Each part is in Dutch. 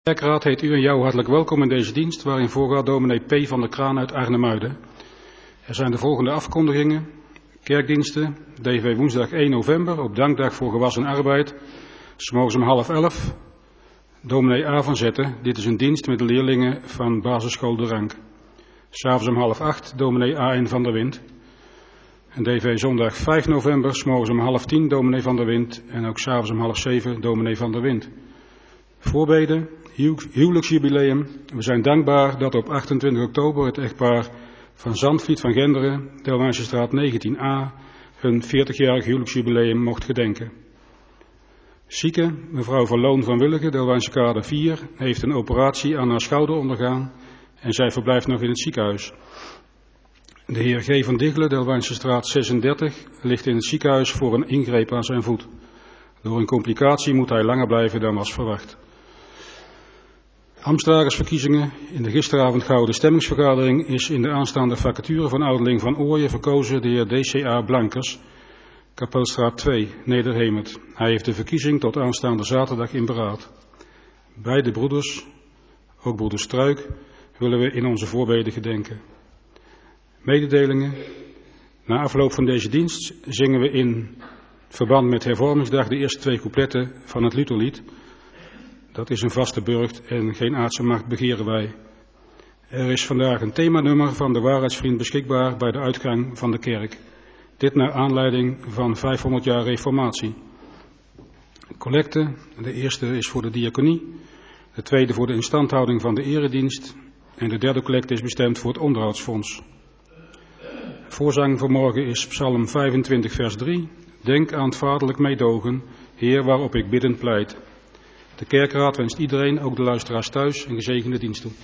De kerkraad heet u en jou hartelijk welkom in deze dienst, waarin voorgaat dominee P. van der Kraan uit Arnhemuiden. Er zijn de volgende afkondigingen. Kerkdiensten, DV woensdag 1 november, op dankdag voor gewassen arbeid, 's morgens om 10:30. Dominee A. van Zetten, dit is een dienst met de leerlingen van basisschool De Rank. 'S avonds om 7:30, dominee A.N. van der Wind. En DV zondag 5 november, 's morgens om 9:30, dominee van der Wind. En ook 's avonds om 6:30, dominee van der Wind. Voorbeden, huwelijksjubileum. We zijn dankbaar dat op 28 oktober het echtpaar van Zandvliet van Genderen, Delwijnsestraat 19a, hun 40-jarig huwelijksjubileum mocht gedenken. Zieke, mevrouw van Loon van Willigen, Delwijnsekade 4, heeft een operatie aan haar schouder ondergaan en zij verblijft nog in het ziekenhuis. De heer G. van Diggelen, Delwijnsestraat 36, ligt in het ziekenhuis voor een ingreep aan zijn voet. Door een complicatie moet hij langer blijven dan was verwacht. Ambtsdragersverkiezingen. In de gisteravond gehouden stemmingsvergadering is in de aanstaande vacature van ouderling van Ooyen verkozen de heer D.C.A. Blankers, Kapelstraat 2, Nederhemert. Hij heeft de verkiezing tot aanstaande zaterdag in beraad. Beide broeders, ook broeder Struik, willen we in onze voorbeden gedenken. Mededelingen. Na afloop van deze dienst zingen we in verband met hervormingsdag de eerste 2 coupletten van het Lutherlied. Dat is een vaste burcht en geen aardse macht begeren wij. Er is vandaag een themanummer van de Waarheidsvriend beschikbaar bij de uitgang van de kerk. Dit naar aanleiding van 500 jaar reformatie. Collecte, de eerste is voor de diaconie, de tweede voor de instandhouding van de eredienst en de derde collecte is bestemd voor het onderhoudsfonds. Voorzang voor morgen is Psalm 25 vers 3. Denk aan het vaderlijk meedogen, Heer waarop ik biddend pleit. De kerkraad wenst iedereen, ook de luisteraars thuis, een gezegende dienst toe.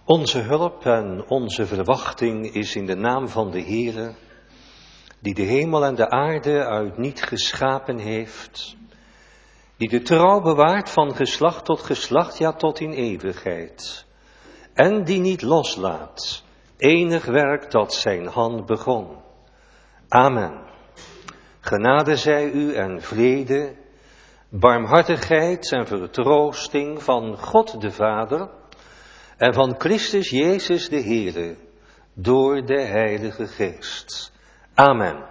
Onze hulp en onze verwachting is in de naam van de Heere, die de hemel en de aarde uit niet geschapen heeft, die de trouw bewaart van geslacht tot geslacht, ja tot in eeuwigheid, en die niet loslaat enig werk dat zijn hand begon. Amen. Genade zij u en vrede, barmhartigheid en vertroosting van God de Vader en van Christus Jezus de Heere, door de Heilige Geest. Amen.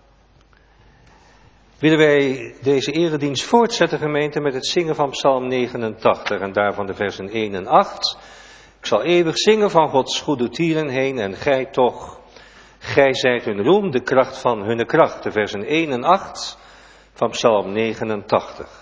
Willen wij deze eredienst voortzetten, gemeente, met het zingen van Psalm 89 en daarvan de versen 1 en 8. Ik zal eeuwig zingen van Gods goede tieren heen en gij toch, gij zijt hun roem, de kracht van hunne kracht. De versen 1 en 8 van Psalm 89.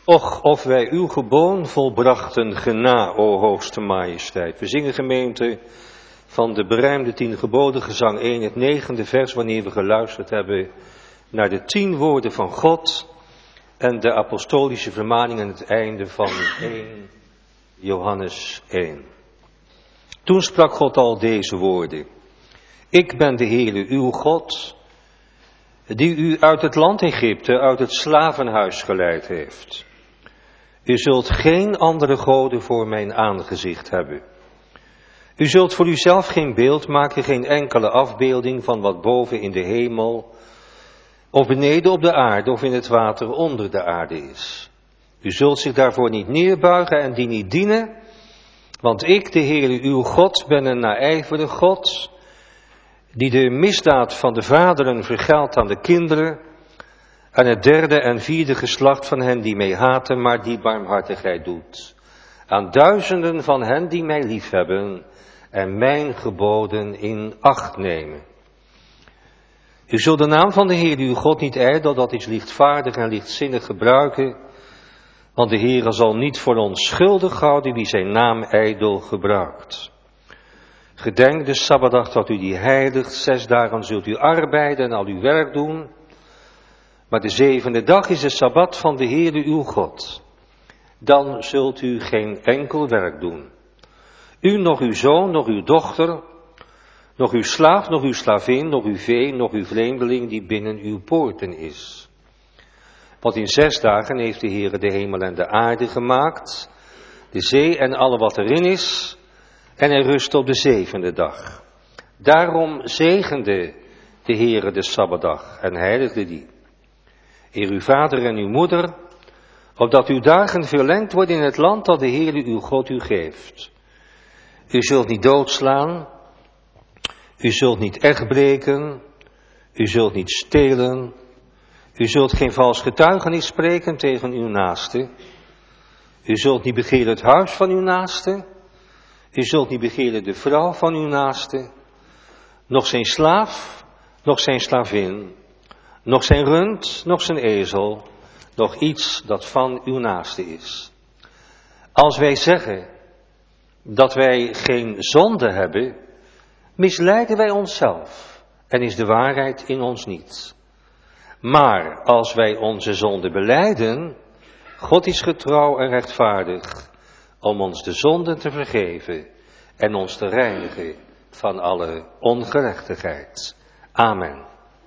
Och, of wij uw geboon volbrachten gena, o hoogste majesteit. We zingen, gemeente, van de berijmde 10 geboden, gezang 1, het 9e vers, wanneer we geluisterd hebben naar de 10 woorden van God en de apostolische vermaning aan het einde van 1 Johannes 1. Toen sprak God al deze woorden. Ik ben de Heere uw God, die u uit het land Egypte, uit het slavenhuis geleid heeft. U zult geen andere goden voor mijn aangezicht hebben. U zult voor uzelf geen beeld maken, geen enkele afbeelding van wat boven in de hemel, of beneden op de aarde, of in het water onder de aarde is. U zult zich daarvoor niet neerbuigen en die niet dienen, want ik, de Heere uw God, ben een naijverig God, die de misdaad van de vaderen vergeldt aan de kinderen, aan het 3e en 4e geslacht van hen die mij haten, maar die barmhartigheid doet. Aan duizenden van hen die mij liefhebben en mijn geboden in acht nemen. U zult de naam van de Heer uw God niet ijdel, dat is lichtvaardig en lichtzinnig gebruiken, want de Heer zal niet voor ons schuldig houden wie zijn naam ijdel gebruikt. Gedenk de Sabbatdag dat u die heiligt, 6 dagen zult u arbeiden en al uw werk doen, maar de 7e dag is de Sabbat van de Heere uw God. Dan zult u geen enkel werk doen. U, nog uw zoon, nog uw dochter, nog uw slaaf, nog uw slavin, nog uw vee, nog uw vreemdeling die binnen uw poorten is. Want in 6 dagen heeft de Heere de hemel en de aarde gemaakt, de zee en alle wat erin is, en hij rust op de 7e dag. Daarom zegende de Heere de Sabbatdag en heiligde die. Eer uw vader en uw moeder, opdat uw dagen verlengd worden in het land dat de Heere uw God u geeft. U zult niet doodslaan, u zult niet echtbreken, u zult niet stelen, u zult geen vals getuigenis spreken tegen uw naaste, u zult niet begeren het huis van uw naaste, u zult niet begeren de vrouw van uw naaste, nog zijn slaaf, nog zijn slavin, nog zijn rund, nog zijn ezel, nog iets dat van uw naaste is. Als wij zeggen dat wij geen zonde hebben, misleiden wij onszelf en is de waarheid in ons niet. Maar als wij onze zonde belijden, God is getrouw en rechtvaardig om ons de zonden te vergeven en ons te reinigen van alle ongerechtigheid. Amen.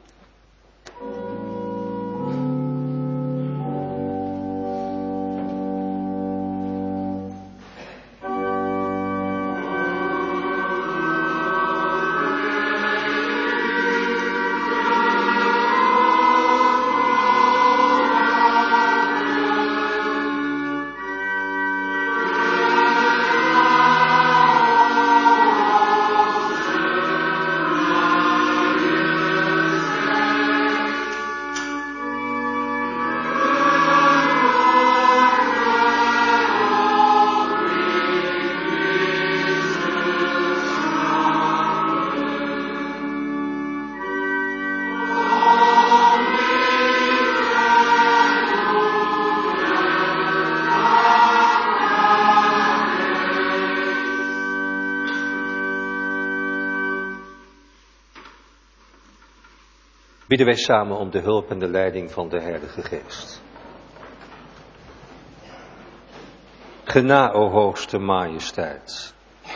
Bidden wij samen om de hulp en de leiding van de Heilige Geest. Gena, o hoogste majesteit.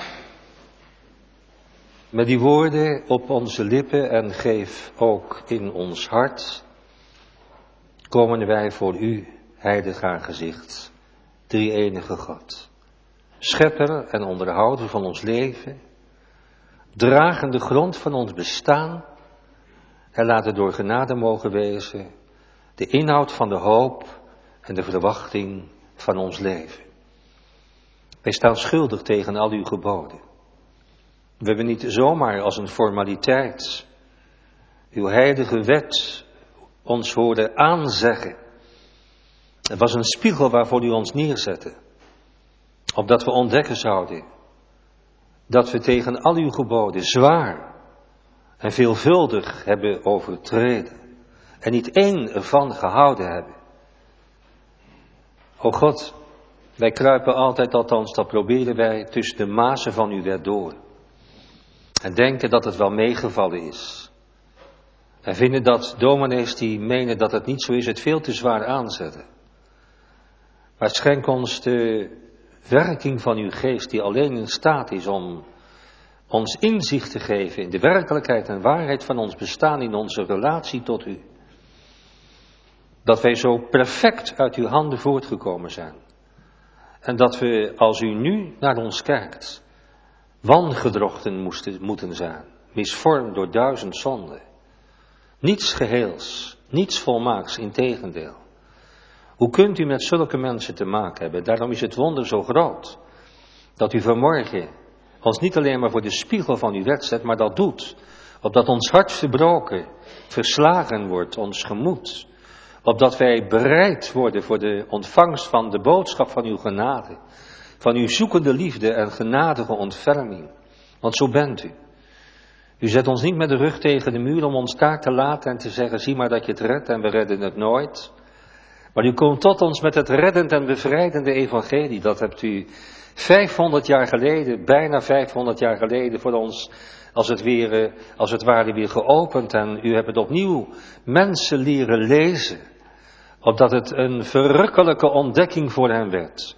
Met die woorden op onze lippen en geef ook in ons hart, komen wij voor u, heilig aangezicht, drie-enige God. Schepper en onderhouder van ons leven, dragende grond van ons bestaan, en laat het door genade mogen wezen, de inhoud van de hoop en de verwachting van ons leven. Wij staan schuldig tegen al uw geboden. We hebben niet zomaar als een formaliteit uw heilige wet ons horen aanzeggen. Het was een spiegel waarvoor u ons neerzette, opdat we ontdekken zouden dat we tegen al uw geboden zwaar en veelvuldig hebben overtreden en niet één ervan gehouden hebben. O God, wij kruipen altijd, althans dat proberen wij, tussen de mazen van uw wet door. En denken dat het wel meegevallen is. En vinden dat dominees die menen dat het niet zo is, het veel te zwaar aanzetten. Maar schenk ons de werking van uw geest die alleen in staat is om ons inzicht te geven in de werkelijkheid en waarheid van ons bestaan in onze relatie tot u. Dat wij zo perfect uit uw handen voortgekomen zijn. En dat we, als u nu naar ons kijkt, wangedrochten moeten zijn, misvormd door 1000 zonden. Niets geheels, niets volmaaks, integendeel. Hoe kunt u met zulke mensen te maken hebben? Daarom is het wonder zo groot, dat u vanmorgen ons niet alleen maar voor de spiegel van uw wet zet, maar dat doet, opdat ons hart verbroken, verslagen wordt, ons gemoed, opdat wij bereid worden voor de ontvangst van de boodschap van uw genade, van uw zoekende liefde en genadige ontferming. Want zo bent u. U zet ons niet met de rug tegen de muur om ons daar te laten en te zeggen, zie maar dat je het redt en we redden het nooit. Maar u komt tot ons met het reddend en bevrijdende evangelie. Dat hebt u 500 jaar geleden, bijna 500 jaar geleden voor ons als het ware weer geopend. En u hebt het opnieuw mensen leren lezen. Opdat het een verrukkelijke ontdekking voor hen werd.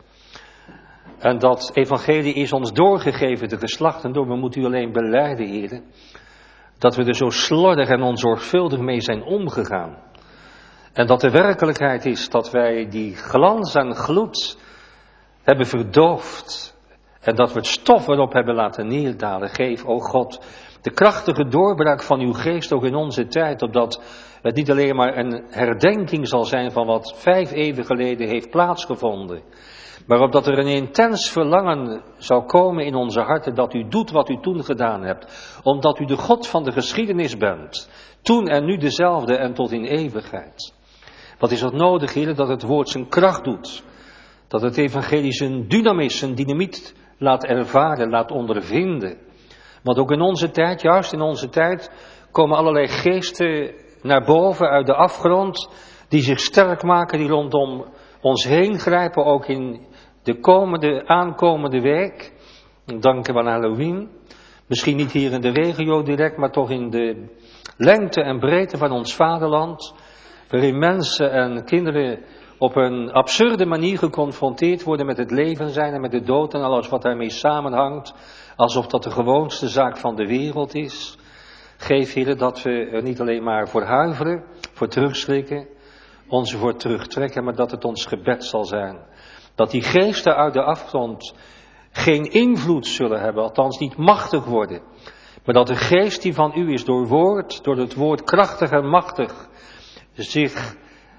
En dat evangelie is ons doorgegeven de geslachten door. We moeten u alleen belijden, heren, dat we er zo slordig en onzorgvuldig mee zijn omgegaan. En dat de werkelijkheid is dat wij die glans en gloed hebben verdoofd. En dat we het stof erop hebben laten neerdalen. Geef, o God, de krachtige doorbraak van uw geest ook in onze tijd. Opdat het niet alleen maar een herdenking zal zijn van wat 5 eeuwen geleden heeft plaatsgevonden. Maar opdat er een intens verlangen zou komen in onze harten dat u doet wat u toen gedaan hebt. Omdat u de God van de geschiedenis bent. Toen en nu dezelfde en tot in eeuwigheid. Wat is dat nodig, heren? Dat het woord zijn kracht doet. Dat het evangelie zijn dynamis, zijn dynamiet laat ervaren, laat ondervinden. Want ook in onze tijd, juist in onze tijd, komen allerlei geesten naar boven uit de afgrond. Die zich sterk maken, die rondom ons heen grijpen, ook in de aankomende week. Danken we aan Halloween. Misschien niet hier in de regio direct, maar toch in de lengte en breedte van ons vaderland. Waarin mensen en kinderen op een absurde manier geconfronteerd worden met het leven zijn en met de dood en alles wat daarmee samenhangt. Alsof dat de gewoonste zaak van de wereld is. Geef, Heer, dat we er niet alleen maar voor huiveren, voor terugschrikken, ons voor terugtrekken, maar dat het ons gebed zal zijn. Dat die geesten uit de afgrond geen invloed zullen hebben, althans niet machtig worden. Maar dat de geest die van u is door het woord krachtig en machtig, zich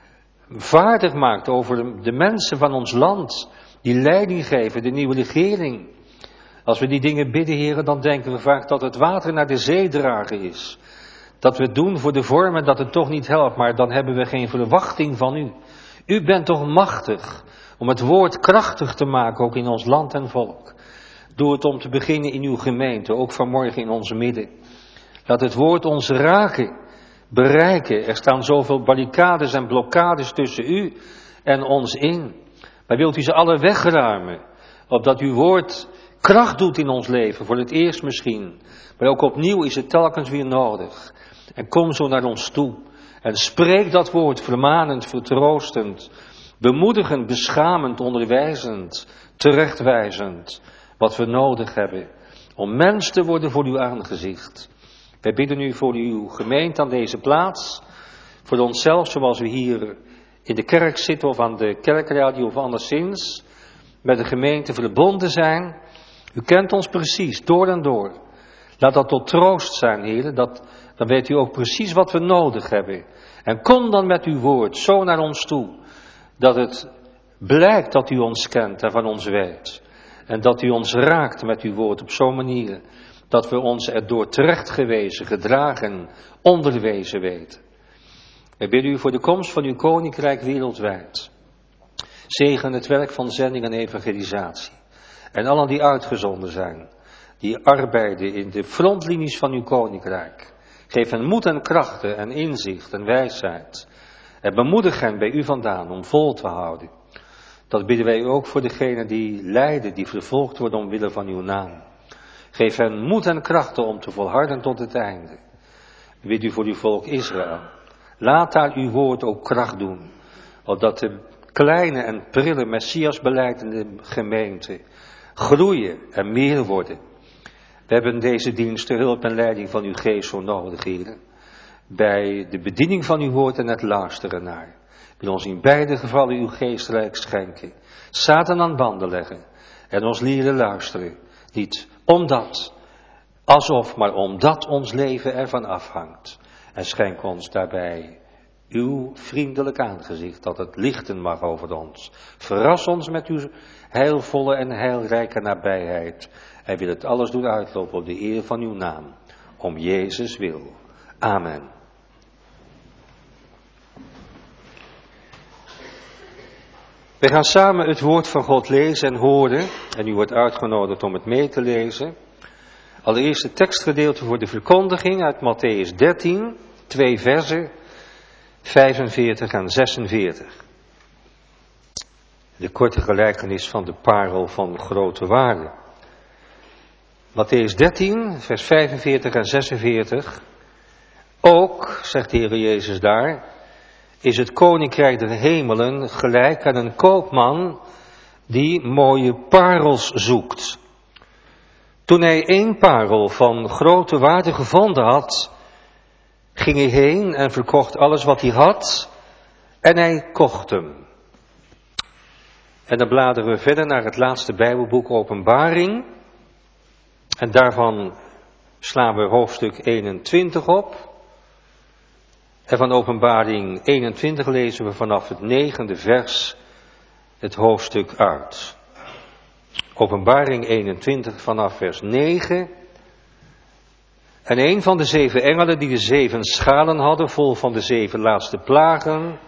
vaardig maakt over de mensen van ons land, die leiding geven, de nieuwe regering. Als we die dingen bidden, heren, dan denken we vaak dat het water naar de zee dragen is. Dat we het doen voor de vorm en dat het toch niet helpt, maar dan hebben we geen verwachting van u. U bent toch machtig om het woord krachtig te maken, ook in ons land en volk. Doe het om te beginnen in uw gemeente, ook vanmorgen in onze midden. Laat het woord ons raken, bereiken. Er staan zoveel barricades en blokkades tussen u en ons in. Maar wilt u ze alle wegruimen, opdat uw woord kracht doet in ons leven, voor het eerst misschien. Maar ook opnieuw is het telkens weer nodig. En kom zo naar ons toe. En spreek dat woord vermanend, vertroostend, bemoedigend, beschamend, onderwijzend, terechtwijzend. Wat we nodig hebben om mens te worden voor uw aangezicht. Wij bidden u voor uw gemeente aan deze plaats. Voor onszelf zoals we hier in de kerk zitten of aan de kerkradio of anderszins. Met de gemeente verbonden zijn. U kent ons precies, door en door. Laat dat tot troost zijn, heren. Dan weet u ook precies wat we nodig hebben. En kom dan met uw woord zo naar ons toe. Dat het blijkt dat u ons kent en van ons weet. En dat u ons raakt met uw woord op zo'n manier. Dat we ons erdoor terechtgewezen, gedragen, onderwezen weten. Wij bidden u voor de komst van uw koninkrijk wereldwijd. Zegen het werk van zending en evangelisatie. En allen die uitgezonden zijn, die arbeiden in de frontlinies van uw koninkrijk. Geef hen moed en krachten en inzicht en wijsheid. En bemoedig hen bij u vandaan om vol te houden. Dat bidden wij ook voor degenen die lijden, die vervolgd worden omwille van uw naam. Geef hen moed en krachten om te volharden tot het einde. Bid u voor uw volk Israël. Laat daar uw woord ook kracht doen, opdat de kleine en prille Messias belijdende gemeente groeien en meer worden. We hebben deze dienst de hulp en leiding van uw geest zo nodig, Heer. Bij de bediening van uw woord en het luisteren naar. Wil ons in beide gevallen uw geest rijk schenken. Satan aan banden leggen. En ons leren luisteren. Niet omdat, alsof, maar omdat ons leven ervan afhangt. En schenk ons daarbij uw vriendelijk aangezicht, dat het lichten mag over ons. Verras ons met uw heilvolle en heilrijke nabijheid. En wil het alles doen uitlopen op de eer van uw naam. Om Jezus wil. Amen. We gaan samen het woord van God lezen en horen. En u wordt uitgenodigd om het mee te lezen. Allereerst het tekstgedeelte voor de verkondiging uit Mattheüs 13, 2 versen, 45 en 46. De korte gelijkenis van de parel van grote waarde. Mattheüs 13, vers 45 en 46. Ook, zegt de Heer Jezus daar, is het koninkrijk der hemelen gelijk aan een koopman die mooie parels zoekt. Toen hij 1 parel van grote waarde gevonden had, ging hij heen en verkocht alles wat hij had en hij kocht hem. En dan bladeren we verder naar het laatste Bijbelboek Openbaring. En daarvan slaan we hoofdstuk 21 op. En van Openbaring 21 lezen we vanaf het 9e vers het hoofdstuk uit. Openbaring 21 vanaf vers 9. En een van de 7 engelen die de 7 schalen hadden, vol van de 7 laatste plagen,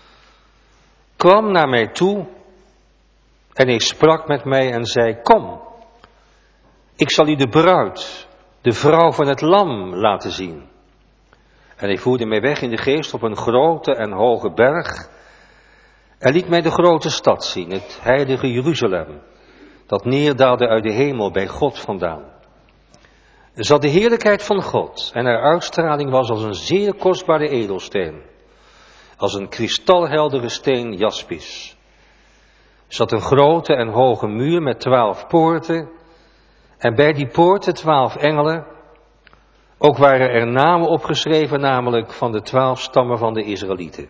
kwam naar mij toe en hij sprak met mij en zei, kom, ik zal u de bruid, de vrouw van het lam, laten zien. En hij voerde mij weg in de geest op een grote en hoge berg en liet mij de grote stad zien, het heilige Jeruzalem, dat neerdaalde uit de hemel bij God vandaan. Er zat de heerlijkheid van God en haar uitstraling was als een zeer kostbare edelsteen, als een kristalheldere steen jaspis. Er zat een grote en hoge muur met 12 poorten en bij die poorten 12 engelen. Ook waren er namen opgeschreven, namelijk van de 12 stammen van de Israëlieten.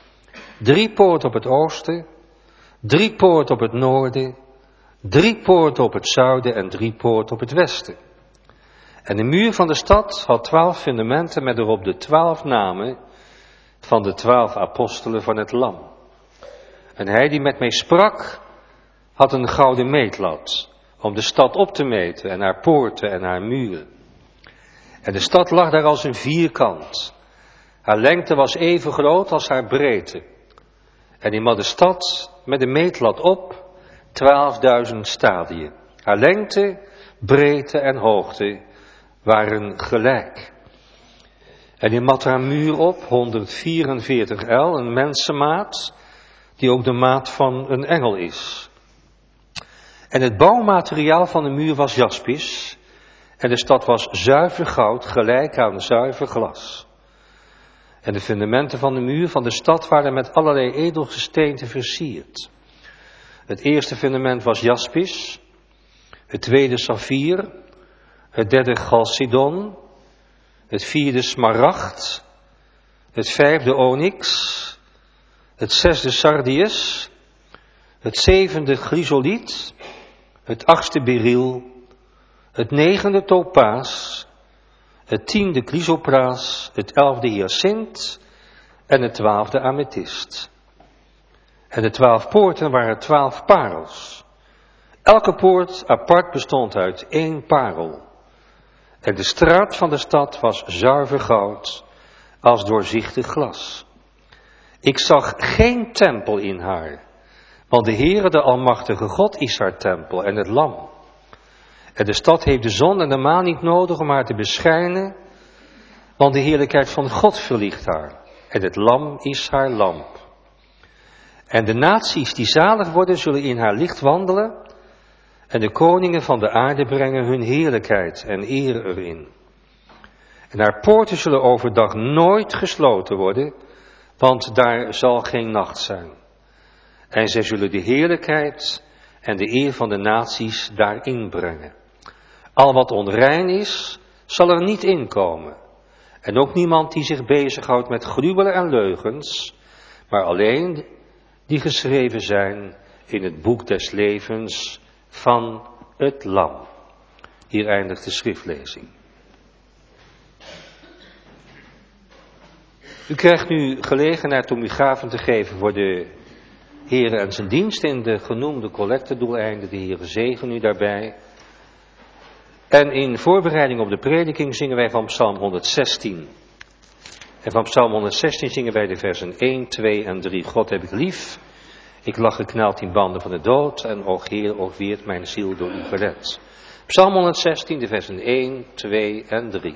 3 poorten op het oosten, 3 poorten op het noorden, 3 poorten op het zuiden en 3 poorten op het westen. En de muur van de stad had 12 fundamenten met erop de 12 namen van de 12 apostelen van het lam. En hij die met mij sprak, had een gouden meetlat om de stad op te meten en haar poorten en haar muren. En de stad lag daar als een vierkant. Haar lengte was even groot als haar breedte. En hij mat de stad met de meetlat op 12.000 stadien. Haar lengte, breedte en hoogte waren gelijk. En hij mat haar muur op 144 el, een mensenmaat, die ook de maat van een engel is. En het bouwmateriaal van de muur was jaspis. En de stad was zuiver goud, gelijk aan zuiver glas. En de fundamenten van de muur van de stad waren met allerlei edelgesteenten versierd. Het eerste fundament was jaspis, het tweede saffier, het derde chalcedon, het vierde smaragd, het vijfde onyx, het zesde sardius, het zevende chrysoliet, het achtste beryl, het negende topaas, het tiende chrysopraas, het 11e hyacint en het 12e amethyst. En de 12 poorten waren 12 parels. Elke poort apart bestond uit 1 parel. En de straat van de stad was zuiver goud, als doorzichtig glas. Ik zag geen tempel in haar, want de Heere, de Almachtige God, is haar tempel en het lam. En de stad heeft de zon en de maan niet nodig om haar te beschijnen, want de heerlijkheid van God verlicht haar. En het lam is haar lamp. En de naties die zalig worden, zullen in haar licht wandelen. En de koningen van de aarde brengen hun heerlijkheid en eer erin. En haar poorten zullen overdag nooit gesloten worden, want daar zal geen nacht zijn. En zij zullen de heerlijkheid en de eer van de naties daarin brengen. Al wat onrein is, zal er niet inkomen. En ook niemand die zich bezighoudt met gruwelen en leugens, maar alleen die geschreven zijn in het boek des levens van het Lam. Hier eindigt de schriftlezing. U krijgt nu gelegenheid om uw gaven te geven voor de Heere en zijn dienst in de genoemde collectedoeleinden. De Heere zegen u daarbij. En in voorbereiding op de prediking zingen wij van Psalm 116. En van Psalm 116 zingen wij de versen 1, 2 en 3. God heb ik lief, ik lag gekneld in banden van de dood. En o Heer, o weert mijn ziel door u gered. Psalm 116, de versen 1, 2 en 3.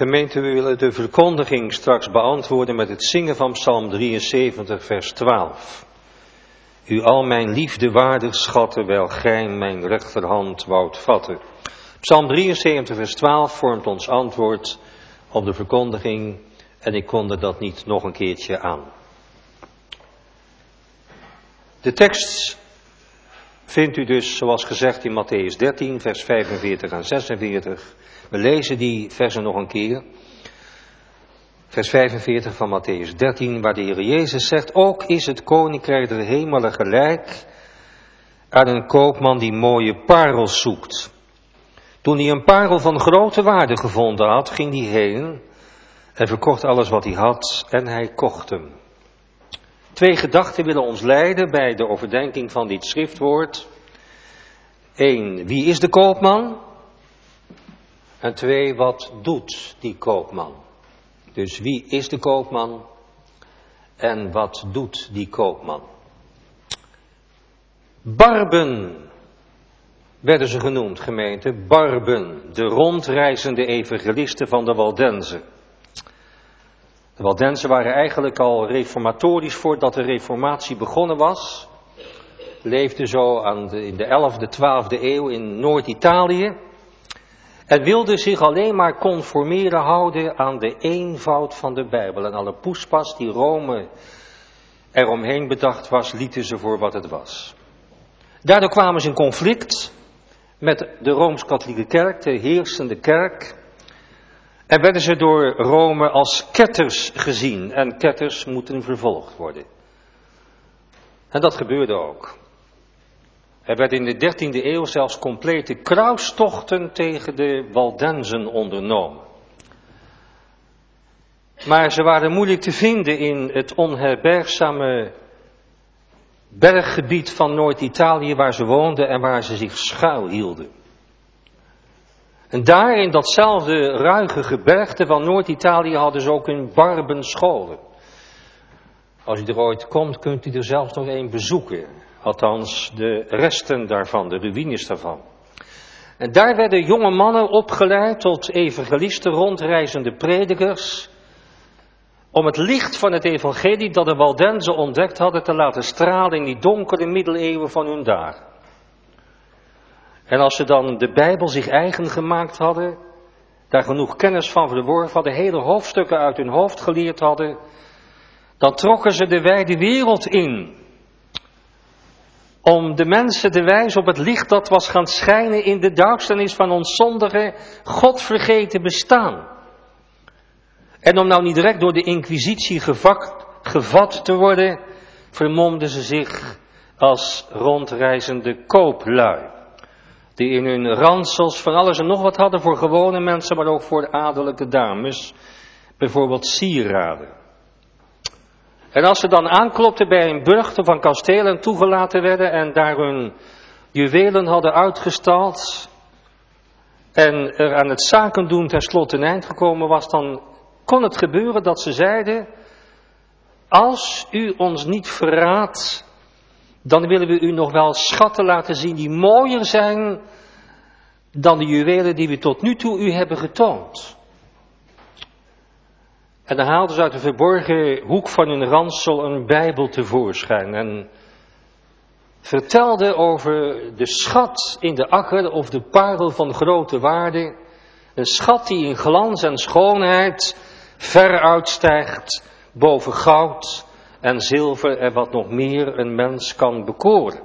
Gemeente, we willen de verkondiging straks beantwoorden met het zingen van Psalm 73, vers 12. U al mijn liefde waardig schatten, wel gij mijn rechterhand woudt vatten. Psalm 73, vers 12 vormt ons antwoord op de verkondiging en ik konde dat niet nog een keertje aan. De tekst vindt u dus, zoals gezegd, in Mattheüs 13, vers 45 en 46. We lezen die versen nog een keer. Vers 45 van Mattheüs 13, waar de Heer Jezus zegt: ook is het koninkrijk der hemelen gelijk aan een koopman die mooie parels zoekt. Toen hij een parel van grote waarde gevonden had, ging hij heen en verkocht alles wat hij had en hij kocht hem. 2 gedachten willen ons leiden bij de overdenking van dit schriftwoord. 1, wie is de koopman? En 2, wat doet die koopman? Dus wie is de koopman en wat doet die koopman? Barben werden ze genoemd, gemeente. Barben, de rondreizende evangelisten van de Waldenzen. De Waldenzen waren eigenlijk al reformatorisch voordat de reformatie begonnen was. Leefden zo in de 11e, 12e eeuw in Noord-Italië. En wilden zich alleen maar conformeren houden aan de eenvoud van de Bijbel. En alle poespas die Rome eromheen bedacht was, lieten ze voor wat het was. Daardoor kwamen ze in conflict met de Rooms-Katholieke Kerk, de heersende kerk. En werden ze door Rome als ketters gezien. En ketters moeten vervolgd worden. En dat gebeurde ook. Er werd in de 13e eeuw zelfs complete kruistochten tegen de Waldenzen ondernomen. Maar ze waren moeilijk te vinden in het onherbergzame berggebied van Noord-Italië waar ze woonden en waar ze zich schuilhielden. En daar in datzelfde ruige gebergte van Noord-Italië hadden ze ook een barbenscholen. Als u er ooit komt, kunt u er zelfs nog een bezoeken. Althans, de resten daarvan, de ruïnes daarvan. En daar werden jonge mannen opgeleid tot evangelisten, rondreizende predikers, om het licht van het evangelie dat de Waldenzen ontdekt hadden te laten stralen in die donkere middeleeuwen van hun dagen. En als ze dan de Bijbel zich eigen gemaakt hadden, daar genoeg kennis van verworven hadden, hele hoofdstukken uit hun hoofd geleerd hadden, dan trokken ze de wijde wereld in. Om de mensen te wijzen op het licht dat was gaan schijnen in de duisternis van ons zondige, godvergeten bestaan. En om nou niet direct door de inquisitie gevat te worden, vermomden ze zich als rondreizende kooplui. Die in hun ransels van alles en nog wat hadden voor gewone mensen, maar ook voor adellijke dames. Bijvoorbeeld sieraden. En als ze dan aanklopten bij een burcht of een kasteel en toegelaten werden en daar hun juwelen hadden uitgestald en er aan het zakendoen tenslotte een eind gekomen was, dan kon het gebeuren dat ze zeiden: als u ons niet verraadt, dan willen we u nog wel schatten laten zien die mooier zijn dan de juwelen die we tot nu toe u hebben getoond. En dan haalden ze uit de verborgen hoek van hun ransel een Bijbel tevoorschijn en vertelden over de schat in de akker of de parel van grote waarde. Een schat die in glans en schoonheid ver uitstijgt boven goud en zilver en wat nog meer een mens kan bekoren.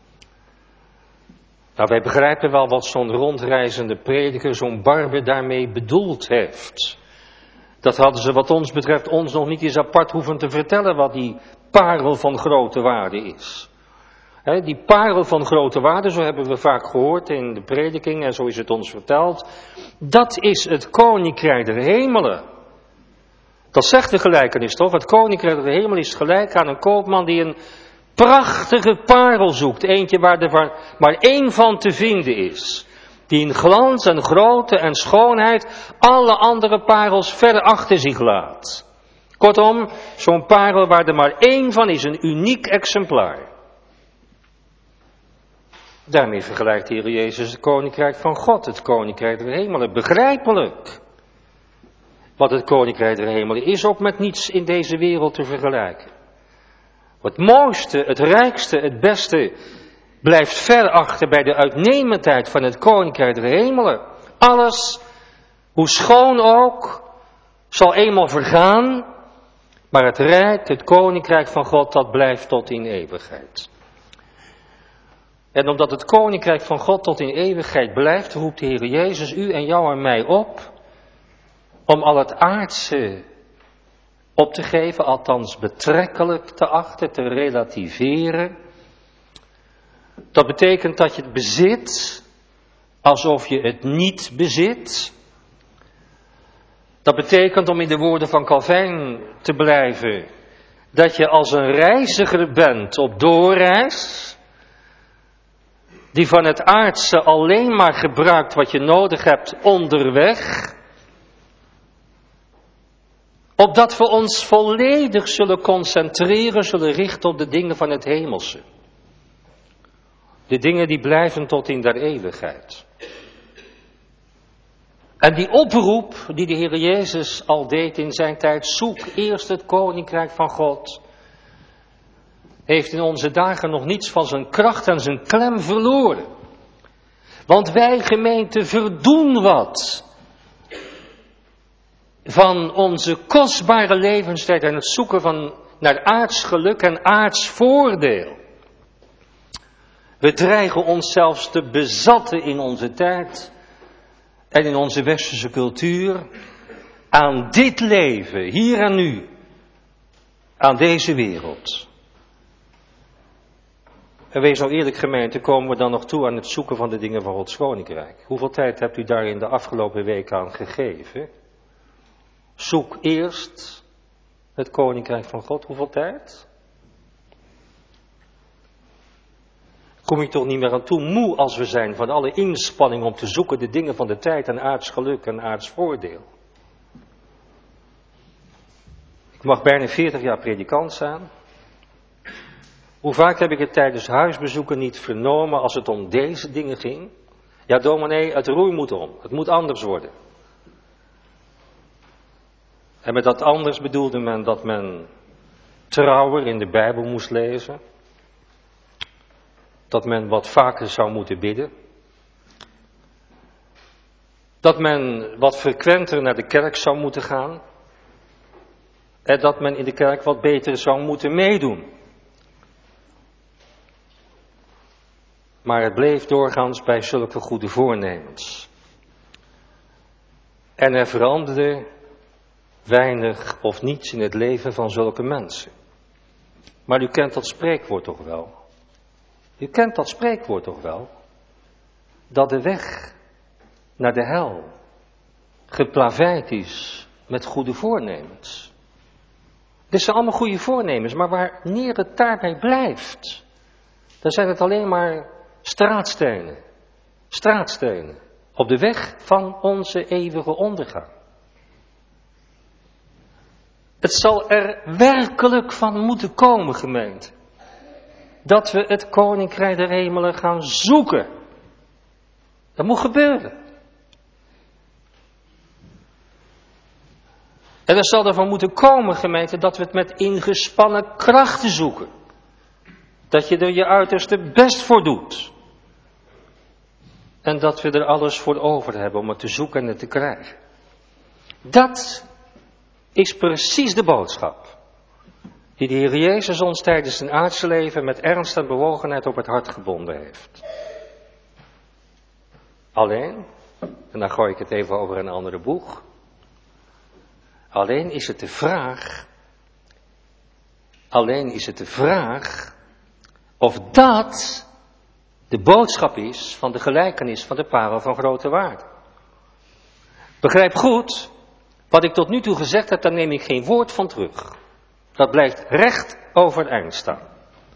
Nou, wij begrijpen wel wat zo'n rondreizende prediker, zo'n barber daarmee bedoeld heeft. Dat hadden ze wat ons betreft ons nog niet eens apart hoeven te vertellen wat die parel van grote waarde is. Die parel van grote waarde, zo hebben we vaak gehoord in de prediking en zo is het ons verteld. Dat is het koninkrijk der hemelen. Dat zegt de gelijkenis toch? Het koninkrijk der hemel is gelijk aan een koopman die een prachtige parel zoekt. Eentje waar er maar één van te vinden is. Die in glans en grootte en schoonheid alle andere parels ver achter zich laat. Kortom, zo'n parel waar er maar één van is, een uniek exemplaar. Daarmee vergelijkt de Heer Jezus het koninkrijk van God, het koninkrijk der hemelen. Begrijpelijk. wat het koninkrijk der hemelen is ook met niets in deze wereld te vergelijken. Het mooiste, het rijkste, het beste blijft ver achter bij de uitnemendheid van het koninkrijk der hemelen. Alles, hoe schoon ook, zal eenmaal vergaan, maar het rijk, het koninkrijk van God, dat blijft tot in eeuwigheid. En omdat het koninkrijk van God tot in eeuwigheid blijft, roept de Heer Jezus u en jou en mij op om al het aardse op te geven, althans betrekkelijk te achten, te relativeren. Dat betekent dat je het bezit alsof je het niet bezit. Dat betekent, om in de woorden van Calvijn te blijven, dat je als een reiziger bent op doorreis, die van het aardse alleen maar gebruikt wat je nodig hebt onderweg, opdat we ons volledig zullen concentreren, zullen richten op de dingen van het hemelse. De dingen die blijven tot in der eeuwigheid. En die oproep die de Heer Jezus al deed in zijn tijd, zoek eerst het koninkrijk van God, heeft in onze dagen nog niets van zijn kracht en zijn klem verloren. Want wij, gemeente, verdoen wat van onze kostbare levenstijd en het zoeken naar aards geluk en aards voordeel. We dreigen ons zelfs te bezatten in onze tijd en in onze westerse cultuur aan dit leven, hier en nu, aan deze wereld. En wees nou eerlijk, gemeente, komen we dan nog toe aan het zoeken van de dingen van Gods koninkrijk? Hoeveel tijd hebt u daar in de afgelopen week aan gegeven? Zoek eerst het koninkrijk van God. Hoeveel tijd? Kom je toch niet meer aan toe, moe als we zijn van alle inspanning om te zoeken de dingen van de tijd en aards geluk en aards voordeel. Ik mag bijna 40 jaar predikant zijn. Hoe vaak heb ik het tijdens huisbezoeken niet vernomen als het om deze dingen ging? Ja, dominee, het roer moet om. Het moet anders worden. En met dat anders bedoelde men dat men trouwer in de Bijbel moest lezen. Dat men wat vaker zou moeten bidden. Dat men wat frequenter naar de kerk zou moeten gaan. En dat men in de kerk wat beter zou moeten meedoen. Maar het bleef doorgaans bij zulke goede voornemens. En er veranderde weinig of niets in het leven van zulke mensen. Maar u kent dat spreekwoord toch wel? U kent dat spreekwoord toch wel? Dat de weg naar de hel geplaveid is met goede voornemens. Dit zijn allemaal goede voornemens, maar wanneer het daarbij blijft, dan zijn het alleen maar straatstenen. Straatstenen. Op de weg van onze eeuwige ondergang. Het zal er werkelijk van moeten komen, gemeente, dat we het koninkrijk der hemelen gaan zoeken. Dat moet gebeuren. En er zal ervan moeten komen, gemeente, dat we het met ingespannen krachten zoeken. Dat je er je uiterste best voor doet. En dat we er alles voor over hebben om het te zoeken en het te krijgen. Dat is precies de boodschap die de Heer Jezus ons tijdens zijn aardse leven met ernst en bewogenheid op het hart gebonden heeft. Alleen, en dan gooi ik het even over een andere boeg. Alleen is het de vraag of dat de boodschap is van de gelijkenis van de parel van grote waarde. Begrijp goed, wat ik tot nu toe gezegd heb, daar neem ik geen woord van terug. Dat blijft recht overeind staan.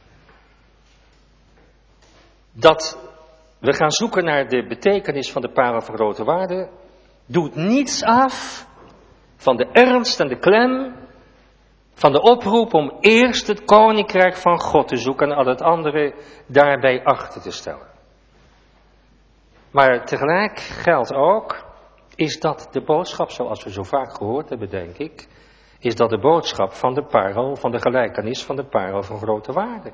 Dat we gaan zoeken naar de betekenis van de parel van grote waarde, doet niets af van de ernst en de klem van de oproep om eerst het koninkrijk van God te zoeken en al het andere daarbij achter te stellen. Maar tegelijk geldt ook, is dat de boodschap, zoals we zo vaak gehoord hebben, denk ik, is dat de boodschap van de parel, van de gelijkenis van de parel van grote waarde.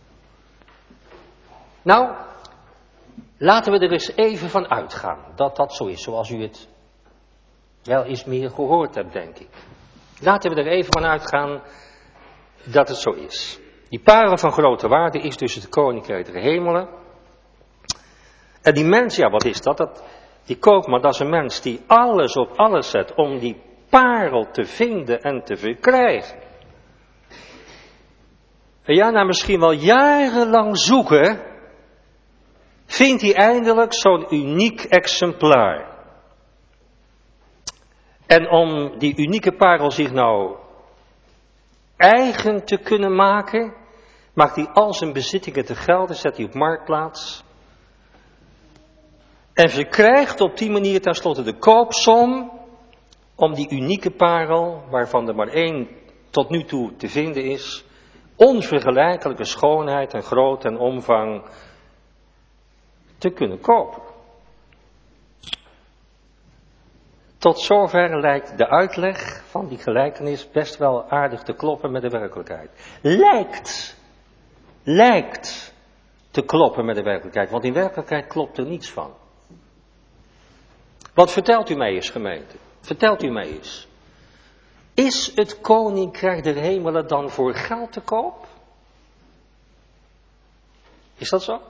Nou, laten we er eens even van uitgaan dat dat zo is, zoals u het wel eens meer gehoord hebt, denk ik. Laten we er even van uitgaan dat het zo is. Die parel van grote waarde is dus het koninkrijk der hemelen. En die mens, ja, wat is dat? Die koopman, dat is een mens die alles op alles zet om die parel te vinden en te verkrijgen. En ja, na misschien wel jarenlang zoeken, vindt hij eindelijk zo'n uniek exemplaar. En om die unieke parel zich nou eigen te kunnen maken, maakt hij al zijn bezittingen te gelden, zet hij op marktplaats. En verkrijgt op die manier tenslotte de koopsom om die unieke parel, waarvan er maar één tot nu toe te vinden is, onvergelijkelijke schoonheid en grootte en omvang te kunnen kopen. Tot zover lijkt de uitleg van die gelijkenis best wel aardig te kloppen met de werkelijkheid. Lijkt te kloppen met de werkelijkheid, want in werkelijkheid klopt er niets van. Wat vertelt u mij eens, gemeente? Vertelt u mij eens. Is het koninkrijk der hemelen dan voor geld te koop? Is dat zo?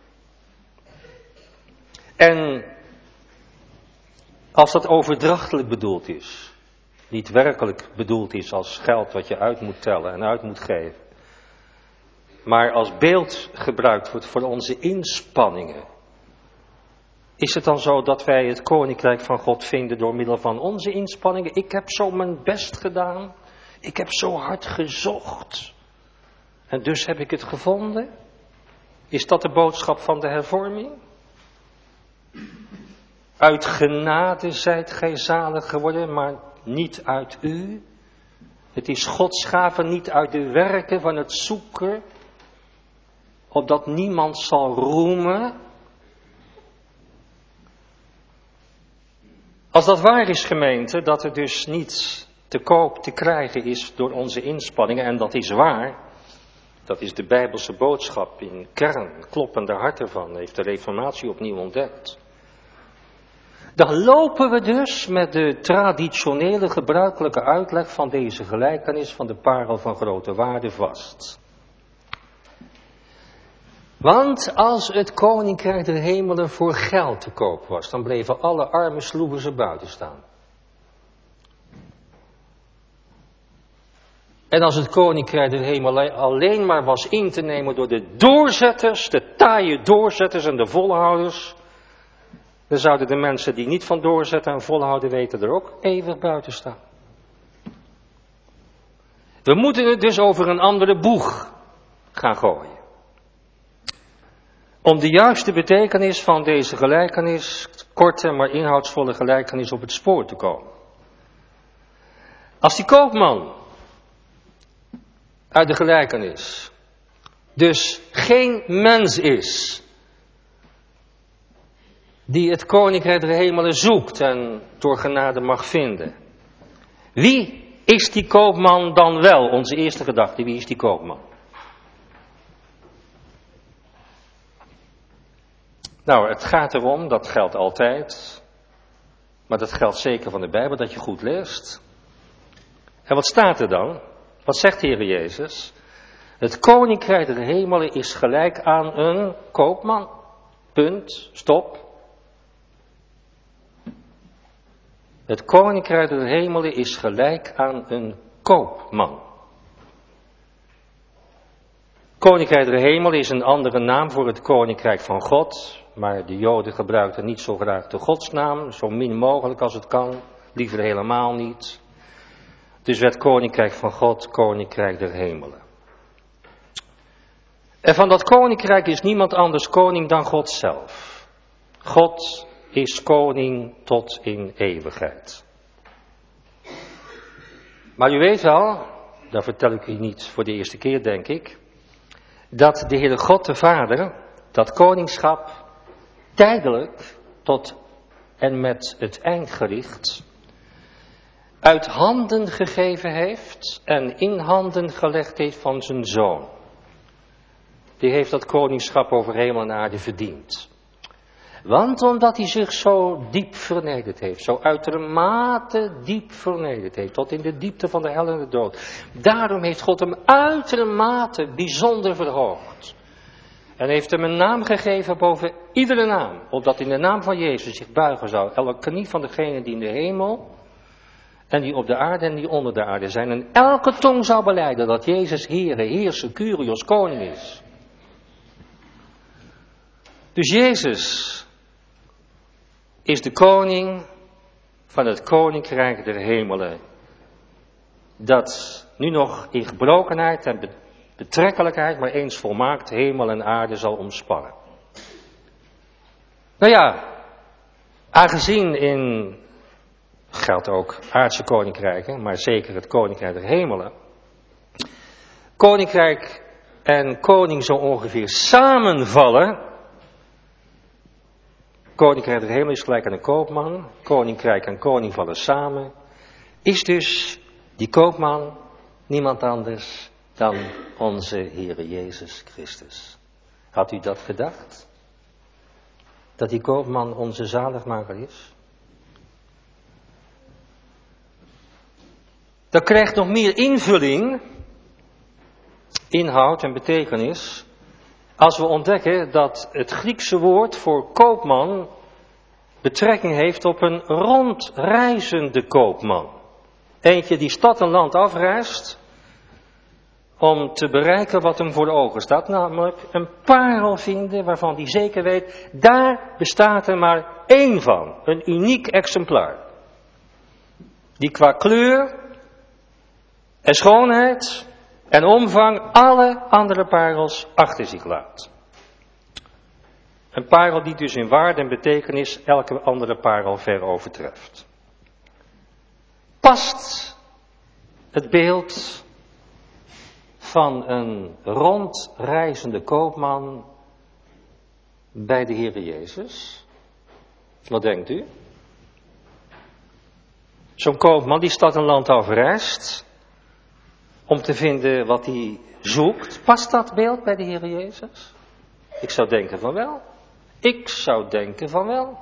En als dat overdrachtelijk bedoeld is, niet werkelijk bedoeld is als geld wat je uit moet tellen en uit moet geven, maar als beeld gebruikt wordt voor onze inspanningen, is het dan zo dat wij het koninkrijk van God vinden door middel van onze inspanningen? Ik heb zo mijn best gedaan, ik heb zo hard gezocht en dus heb ik het gevonden? Is dat de boodschap van de hervorming? Uit genade zijt gij zalig geworden, maar niet uit u. Het is Gods gave, niet uit de werken van het zoeken, opdat niemand zal roemen. Als dat waar is, gemeente, dat er dus niets te koop te krijgen is door onze inspanningen, en dat is waar, dat is de Bijbelse boodschap in kern, kloppende hart ervan, heeft de Reformatie opnieuw ontdekt. Dan lopen we dus met de traditionele gebruikelijke uitleg van deze gelijkenis van de parel van grote waarde vast. Want als het koninkrijk der hemelen voor geld te koop was, dan bleven alle arme sloebers er buiten staan. En als het koninkrijk der hemelen alleen maar was in te nemen door de doorzetters, de taaie doorzetters en de volhouders, dan zouden de mensen die niet van doorzetten en volhouden weten er ook eeuwig buiten staan. We moeten het dus over een andere boeg gaan gooien. Om de juiste betekenis van deze gelijkenis, korte maar inhoudsvolle gelijkenis, op het spoor te komen. Als die koopman uit de gelijkenis dus geen mens is die het koninkrijk der hemelen zoekt en door genade mag vinden, wie is die koopman dan wel? Onze eerste gedachte, wie is die koopman? Nou, het gaat erom, dat geldt altijd, maar dat geldt zeker van de Bijbel, dat je goed leest. En wat staat er dan? Wat zegt de Heer Jezus? Het koninkrijk der hemelen is gelijk aan een koopman. Punt, stop. Het koninkrijk der hemelen is gelijk aan een koopman. Koninkrijk der hemelen is een andere naam voor het koninkrijk van God. Maar de Joden gebruikten niet zo graag de godsnaam, zo min mogelijk als het kan, liever helemaal niet. Dus werd koninkrijk van God, koninkrijk der hemelen. En van dat koninkrijk is niemand anders koning dan God zelf. God is koning tot in eeuwigheid. Maar u weet wel, dat vertel ik u niet voor de eerste keer denk ik, dat de Heere God de Vader dat koningschap tijdelijk tot en met het eindgericht uit handen gegeven heeft en in handen gelegd heeft van zijn zoon. Die heeft dat koningschap over hemel en aarde verdiend. Want omdat hij zich zo diep vernederd heeft, zo uitermate diep vernederd heeft, tot in de diepte van de hel en de dood. Daarom heeft God hem uitermate bijzonder verhoogd. En heeft hem een naam gegeven boven iedere naam. Opdat in de naam van Jezus zich buigen zou elke knie van degenen die in de hemel en die op de aarde en die onder de aarde zijn. En elke tong zou belijden dat Jezus Heere, Heerser, Kyrios, Koning is. Dus Jezus is de koning van het koninkrijk der hemelen. Dat nu nog in gebrokenheid en betrekkelijkheid maar eens volmaakt hemel en aarde zal omspannen. Nou ja, aangezien geldt ook aardse koninkrijken, maar zeker het koninkrijk der hemelen. Koninkrijk en koning zo ongeveer samenvallen. Koninkrijk der hemel is gelijk aan een koopman. Koninkrijk en koning vallen samen. Is dus die koopman niemand anders dan onze Heere Jezus Christus. Had u dat gedacht? Dat die koopman onze zaligmaker is? Dat krijgt nog meer invulling, inhoud en betekenis, als we ontdekken dat het Griekse woord voor koopman betrekking heeft op een rondreizende koopman. Eentje die stad en land afreist om te bereiken wat hem voor de ogen staat. Namelijk een parel vinden waarvan hij zeker weet, daar bestaat er maar één van. Een uniek exemplaar. Die qua kleur en schoonheid en omvang alle andere parels achter zich laat. Een parel die dus in waarde en betekenis elke andere parel ver overtreft. Past het beeld van een rondreizende koopman bij de Heere Jezus? Wat denkt u? Zo'n koopman die stad en land afreist om te vinden wat hij zoekt. Past dat beeld bij de Heere Jezus? Ik zou denken van wel. Ik zou denken van wel.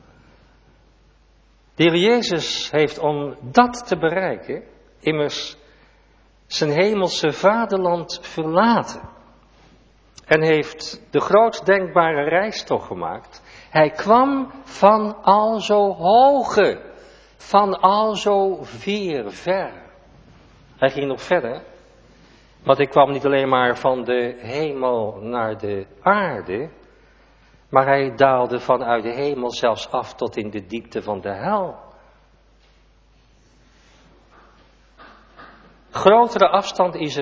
De Heer Jezus heeft om dat te bereiken immers zijn hemelse vaderland verlaten. En heeft de grootst denkbare reis toch gemaakt. Hij kwam van al zo hoge, van al zo ver. Hij ging nog verder. Want hij kwam niet alleen maar van de hemel naar de aarde, maar hij daalde vanuit de hemel zelfs af tot in de diepte van de hel. Grotere afstand is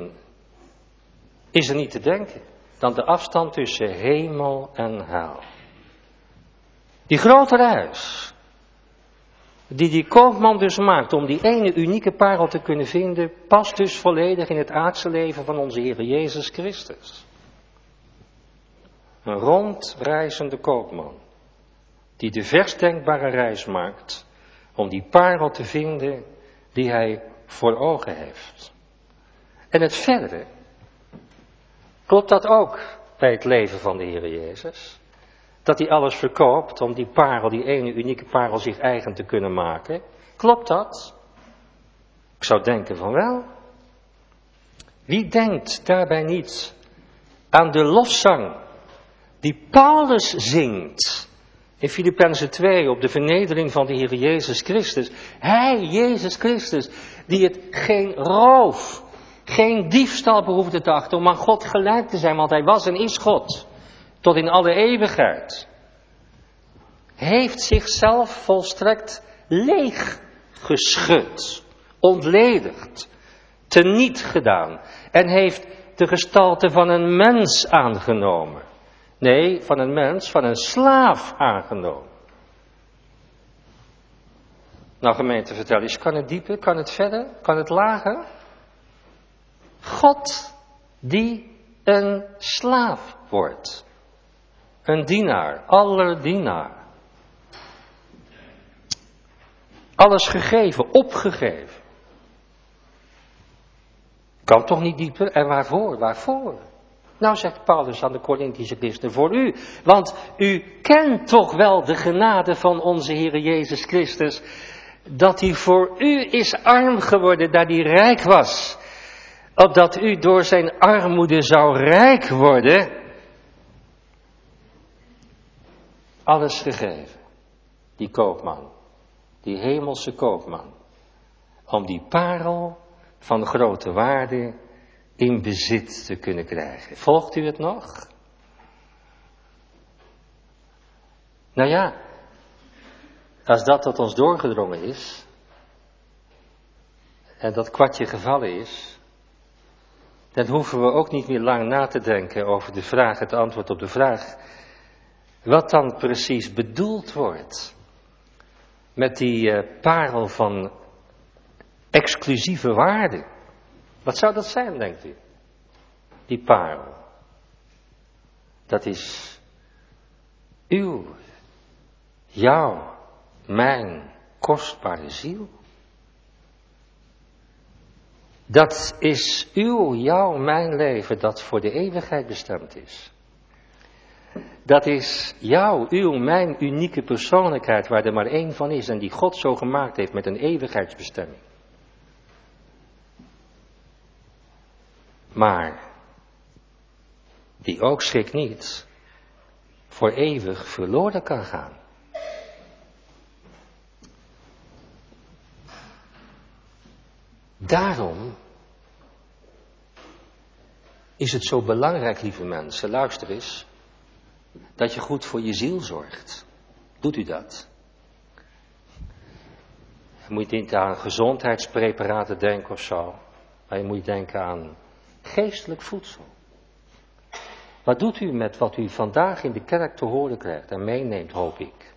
er niet te denken dan de afstand tussen hemel en hel. Die grote reis, die koopman dus maakt om die ene unieke parel te kunnen vinden, past dus volledig in het aardse leven van onze Heer Jezus Christus. Een rondreizende koopman, die de verst denkbare reis maakt om die parel te vinden die hij voor ogen heeft. En het verdere, klopt dat ook bij het leven van de Heer Jezus? Dat hij alles verkoopt om die parel, die ene unieke parel, zich eigen te kunnen maken? Klopt dat? Ik zou denken van wel. Wie denkt daarbij niet aan de lofzang die Paulus zingt in Filippenzen 2 op de vernedering van de Heer Jezus Christus? Hij, Jezus Christus, die het geen roof, geen diefstal behoefde te achten om aan God gelijk te zijn, want hij was en is God, tot in alle eeuwigheid, heeft zichzelf volstrekt leeg geschud, ontledigd, teniet gedaan en heeft de gestalte van een mens aangenomen. Nee, van een mens, van een slaaf aangenomen. Nou gemeente, vertel eens, kan het dieper, kan het verder, kan het lager? God die een slaaf wordt. Een dienaar, allerdienaar. Alles gegeven, opgegeven. Kan toch niet dieper? En waarvoor? Waarvoor? Nou, zegt Paulus aan de Korinthische christenen, voor u. Want u kent toch wel de genade van onze Heer Jezus Christus, dat hij voor u is arm geworden, dat hij rijk was. Opdat u door zijn armoede zou rijk worden. Alles gegeven. Die koopman. Die hemelse koopman. Om die parel van grote waarde in bezit te kunnen krijgen. Volgt u het nog? Nou ja, als dat tot ons doorgedrongen is, en dat kwartje gevallen is, dan hoeven we ook niet meer lang na te denken over de vraag, het antwoord op de vraag, wat dan precies bedoeld wordt met die parel van exclusieve waarde. Wat zou dat zijn, denkt u? Die parel. Dat is uw, jouw, mijn kostbare ziel. Dat is uw, jouw, mijn leven dat voor de eeuwigheid bestemd is. Dat is jouw, uw, mijn unieke persoonlijkheid waar er maar één van is en die God zo gemaakt heeft met een eeuwigheidsbestemming. Maar die ook, schrik niet, voor eeuwig verloren kan gaan. Daarom is het zo belangrijk, lieve mensen, luister eens, dat je goed voor je ziel zorgt. Doet u dat? Je moet niet aan gezondheidspreparaten denken of zo, maar je moet denken aan geestelijk voedsel. Wat doet u met wat u vandaag in de kerk te horen krijgt en meeneemt, hoop ik?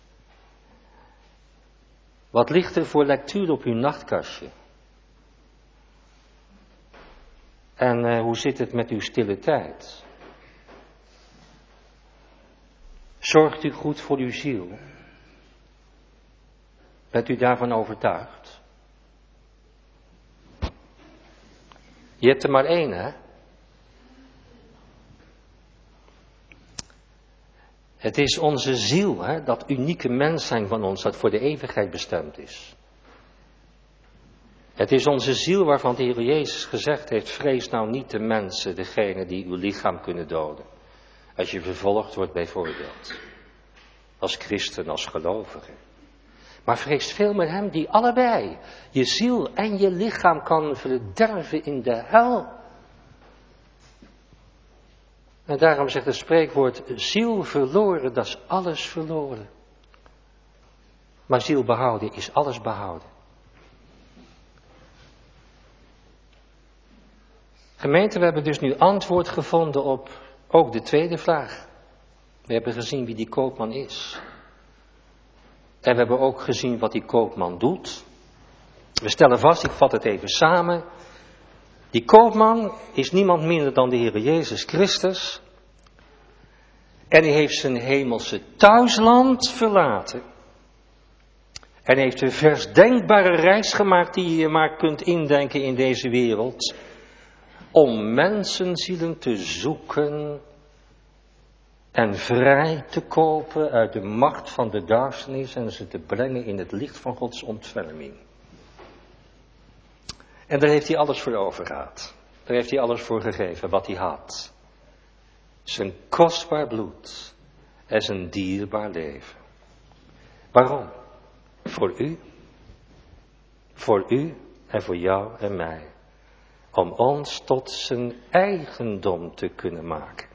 Wat ligt er voor lectuur op uw nachtkastje? En hoe zit het met uw stille tijd? Zorgt u goed voor uw ziel? Bent u daarvan overtuigd? Je hebt er maar één, hè? Het is onze ziel, hè? Dat unieke mens zijn van ons, dat voor de eeuwigheid bestemd is. Het is onze ziel waarvan de Heer Jezus gezegd heeft, vrees nou niet de mensen, degene die uw lichaam kunnen doden. Als je vervolgd wordt bijvoorbeeld, als christen, als gelovige. Maar vrees veel meer hem die allebei, je ziel en je lichaam kan verderven in de hel. En daarom zegt het spreekwoord, ziel verloren, dat is alles verloren. Maar ziel behouden is alles behouden. Gemeente, we hebben dus nu antwoord gevonden op ook de tweede vraag. We hebben gezien wie die koopman is. En we hebben ook gezien wat die koopman doet. We stellen vast, ik vat het even samen. Die koopman is niemand minder dan de Heer Jezus Christus. En hij heeft zijn hemelse thuisland verlaten. En heeft de verst denkbare reis gemaakt die je maar kunt indenken in deze wereld. Om mensenzielen te zoeken en vrij te kopen uit de macht van de duisternis en ze te brengen in het licht van Gods ontferming. En daar heeft hij alles voor over gehad. Daar heeft hij alles voor gegeven wat hij had. Zijn kostbaar bloed en zijn dierbaar leven. Waarom? Voor u. Voor u en voor jou en mij. Om ons tot zijn eigendom te kunnen maken.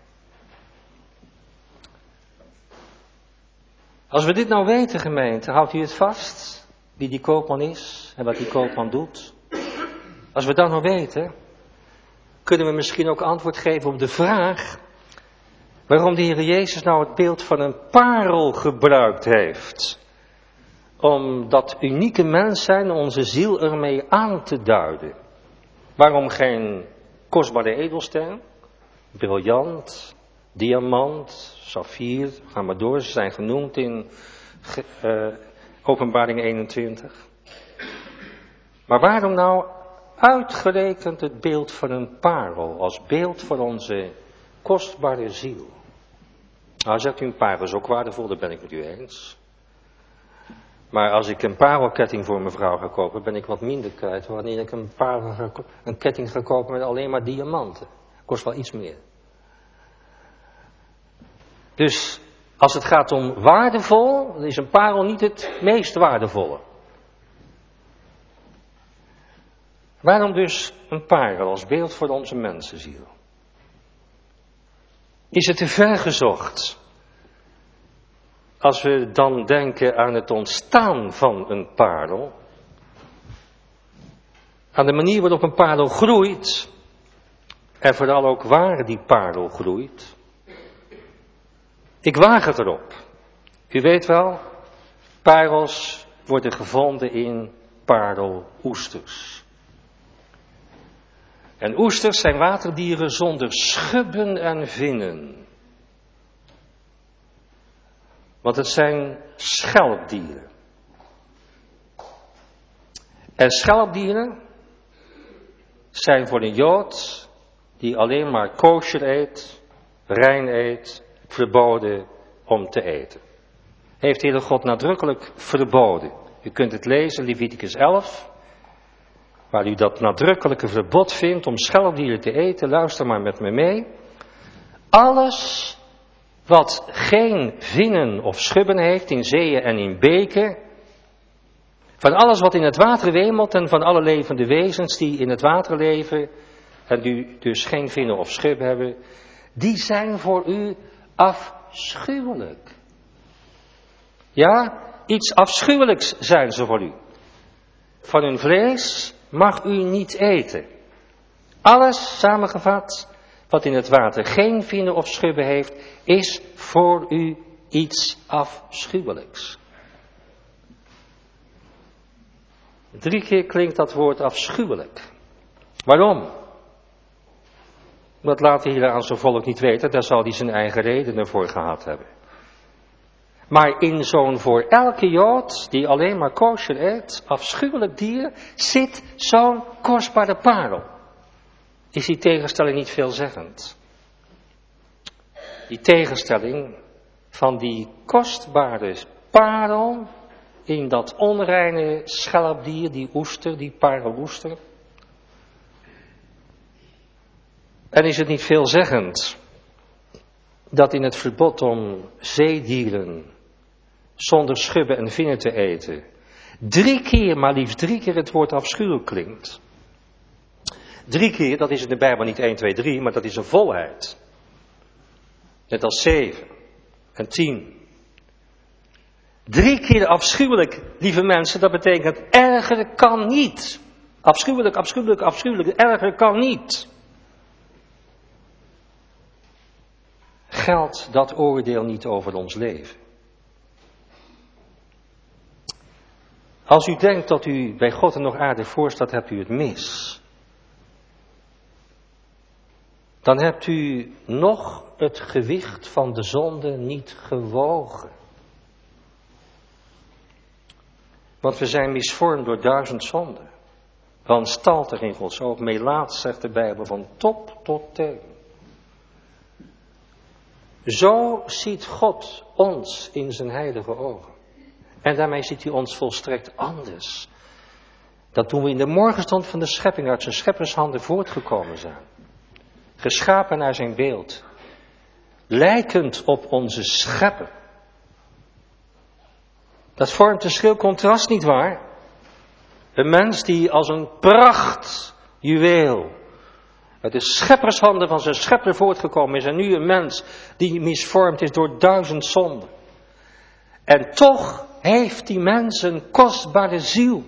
Als we dit nou weten, gemeente, houdt u het vast, wie die koopman is en wat die koopman doet. Als we dat nou weten, kunnen we misschien ook antwoord geven op de vraag waarom de Heer Jezus nou het beeld van een parel gebruikt heeft. Om dat unieke mens zijn, onze ziel ermee aan te duiden. Waarom geen kostbare edelsteen, briljant, diamant, saffier, ga maar door, ze zijn genoemd in Openbaring 21. Maar waarom nou uitgerekend het beeld van een parel als beeld voor onze kostbare ziel? Nou, zegt u, een parel is ook waardevol, daar ben ik met u eens. Maar als ik een parelketting voor mijn vrouw ga kopen, ben ik wat minder kwijt wanneer ik een ketting ga kopen met alleen maar diamanten. Kost wel iets meer. Dus als het gaat om waardevol, dan is een parel niet het meest waardevolle. Waarom dus een parel als beeld voor onze mensenziel? Is het te ver gezocht als we dan denken aan het ontstaan van een parel, aan de manier waarop een parel groeit en vooral ook waar die parel groeit? Ik waag het erop. U weet wel, parels worden gevonden in pareloesters. En oesters zijn waterdieren zonder schubben en vinnen. Want het zijn schelpdieren. En schelpdieren zijn voor een Jood die alleen maar kosher eet, rein eet, verboden om te eten. Heeft de Heere God nadrukkelijk verboden. U kunt het lezen, Leviticus 11, waar u dat nadrukkelijke verbod vindt om schelpdieren te eten. Luister maar met me mee. Alles wat geen vinnen of schubben heeft in zeeën en in beken, van alles wat in het water wemelt en van alle levende wezens die in het water leven en die dus geen vinnen of schubben hebben, die zijn voor u afschuwelijk. Ja, iets afschuwelijks zijn ze voor u. Van hun vlees mag u niet eten. Alles samengevat wat in het water geen vinnen of schubben heeft, is voor u iets afschuwelijks. 3 keer klinkt dat woord afschuwelijk. Waarom? Dat laat de Heer aan zijn volk niet weten, daar zal hij zijn eigen redenen voor gehad hebben. Maar in zo'n voor elke Jood die alleen maar kosher eet, afschuwelijk dier, zit zo'n kostbare parel. Is die tegenstelling niet veelzeggend? Die tegenstelling van die kostbare parel in dat onreine schelpdier, die oester, die pareloester. En is het niet veelzeggend dat in het verbod om zeedieren zonder schubben en vinnen te eten 3 keer, maar liefst 3 keer het woord afschuwelijk klinkt. 3 keer, dat is in de Bijbel niet 1, 2, 3, maar dat is een volheid. Net als 7 en 10. 3 keer afschuwelijk, lieve mensen, dat betekent erger kan niet. Afschuwelijk, afschuwelijk, afschuwelijk, erger kan niet. Geldt dat oordeel niet over ons leven? Als u denkt dat u bij God en nog aardig voorstaat, hebt u het mis. Dan hebt u nog het gewicht van de zonde niet gewogen. Want we zijn misvormd door 1000 zonden. Wanstaltig in Gods oog, melaat, zegt de Bijbel, van top tot teen. Zo ziet God ons in zijn heilige ogen. En daarmee ziet hij ons volstrekt anders. Dat toen we in de morgenstond van de schepping uit zijn scheppershanden voortgekomen zijn. Geschapen naar zijn beeld. Lijkend op onze schepper. Dat vormt een schril contrast, nietwaar? Een mens die als een prachtjuweel uit de scheppershanden van zijn schepper voortgekomen is. En nu een mens die misvormd is door 1000 zonden. En toch heeft die mens een kostbare ziel.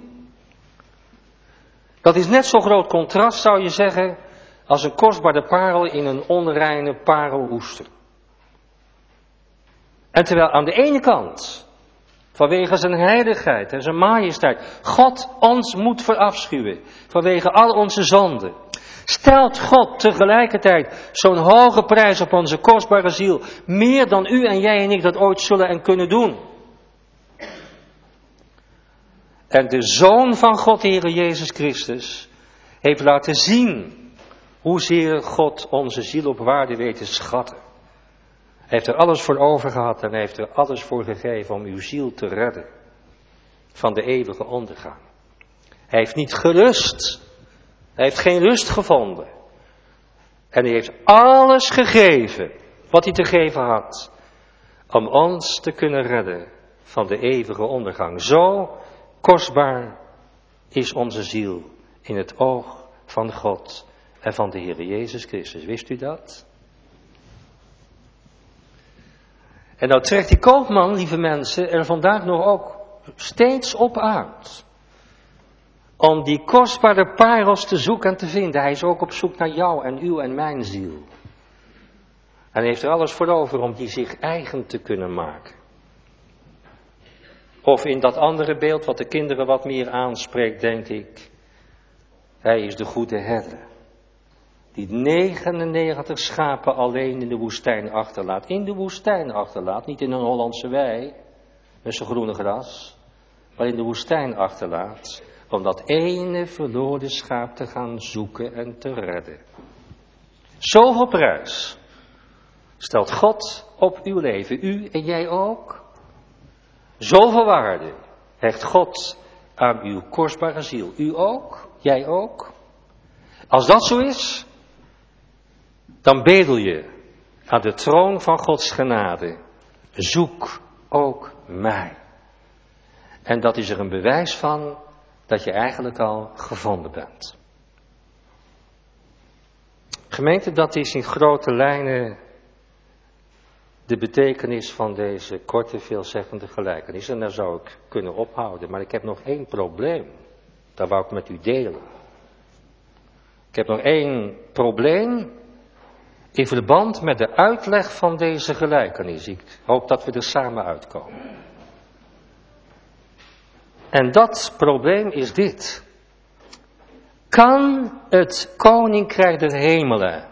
Dat is net zo'n groot contrast, zou je zeggen, als een kostbare parel in een onreine pareloester. En terwijl aan de ene kant, vanwege zijn heiligheid en zijn majesteit, God ons moet verafschuwen, vanwege al onze zonden, stelt God tegelijkertijd zo'n hoge prijs op onze kostbare ziel, meer dan u en jij en ik dat ooit zullen en kunnen doen. En de Zoon van God, de Heer Jezus Christus, heeft laten zien hoezeer God onze ziel op waarde weet te schatten. Hij heeft er alles voor over gehad en hij heeft er alles voor gegeven om uw ziel te redden van de eeuwige ondergang. Hij heeft niet gerust. Hij heeft geen rust gevonden. En hij heeft alles gegeven wat hij te geven had om ons te kunnen redden van de eeuwige ondergang. Zo kostbaar is onze ziel in het oog van God en van de Heer Jezus Christus. Wist u dat? En nou trekt die koopman, lieve mensen, er vandaag nog ook steeds op uit om die kostbare parels te zoeken en te vinden. Hij is ook op zoek naar jou en uw en mijn ziel. En hij heeft er alles voor over om die zich eigen te kunnen maken. Of in dat andere beeld wat de kinderen wat meer aanspreekt, denk ik. Hij is de goede herder. Die 99 schapen alleen in de woestijn achterlaat. In de woestijn achterlaat, niet in een Hollandse wei, met zijn groene gras. Maar in de woestijn achterlaat, om dat ene verloren schaap te gaan zoeken en te redden. Zoveel prijs stelt God op uw leven, u en jij ook. Zoveel waarde hecht God aan uw kostbare ziel. U ook, jij ook. Als dat zo is, dan bedel je aan de troon van Gods genade. Zoek ook mij. En dat is er een bewijs van dat je eigenlijk al gevonden bent. Gemeente, dat is in grote lijnen de betekenis van deze korte, veelzeggende gelijkenis. En daar zou ik kunnen ophouden. Maar ik heb nog één probleem. Dat wou ik met u delen. Ik heb nog één probleem in verband met de uitleg van deze gelijkenis. Ik hoop dat we er samen uitkomen. En dat probleem is dit. Kan het koninkrijk der hemelen,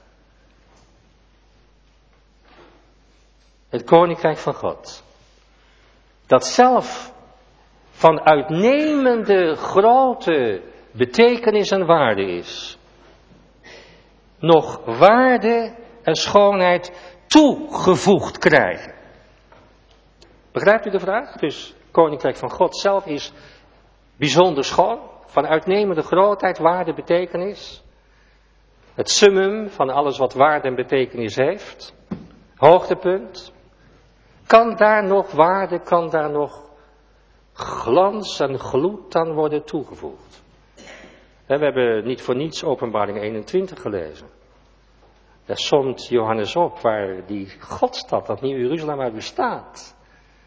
het koninkrijk van God, dat zelf van uitnemende grote betekenis en waarde is, nog waarde en schoonheid toegevoegd krijgen? Begrijpt u de vraag? Dus het koninkrijk van God zelf is bijzonder schoon, van uitnemende grootheid, waarde, betekenis. Het summum van alles wat waarde en betekenis heeft. Hoogtepunt. Kan daar nog waarde, kan daar nog glans en gloed aan worden toegevoegd? We hebben niet voor niets Openbaring 21 gelezen. Daar somt Johannes op waar die Godstad, dat Nieuw Jeruzalem, uit bestaat.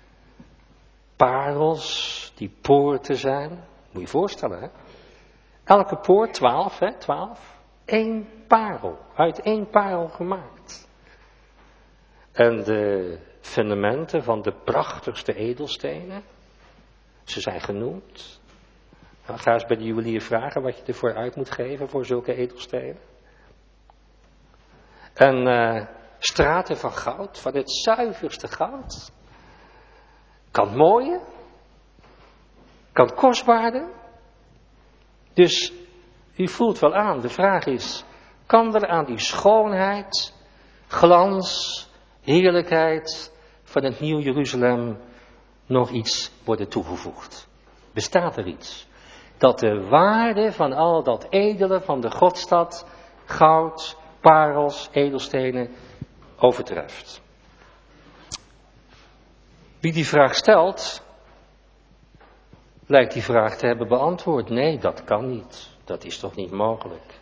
Parels die poorten zijn. Moet je je voorstellen, hè? Elke poort, 12, hè? 12. 1 parel. Uit 1 parel gemaakt. En de fundamenten van de prachtigste edelstenen. Ze zijn genoemd. Nou, ga eens bij de juwelier vragen wat je ervoor uit moet geven voor zulke edelstenen. En straten van goud, van het zuiverste goud. Kan het mooie. Kan het kostbaarde. Dus u voelt wel aan, de vraag is, kan er aan die schoonheid, glans, heerlijkheid van het Nieuw Jeruzalem nog iets worden toegevoegd? Bestaat er iets dat de waarde van al dat edele van de Godstad, goud, parels, edelstenen, overtreft? Wie die vraag stelt, lijkt die vraag te hebben beantwoord. Nee, dat kan niet. Dat is toch niet mogelijk.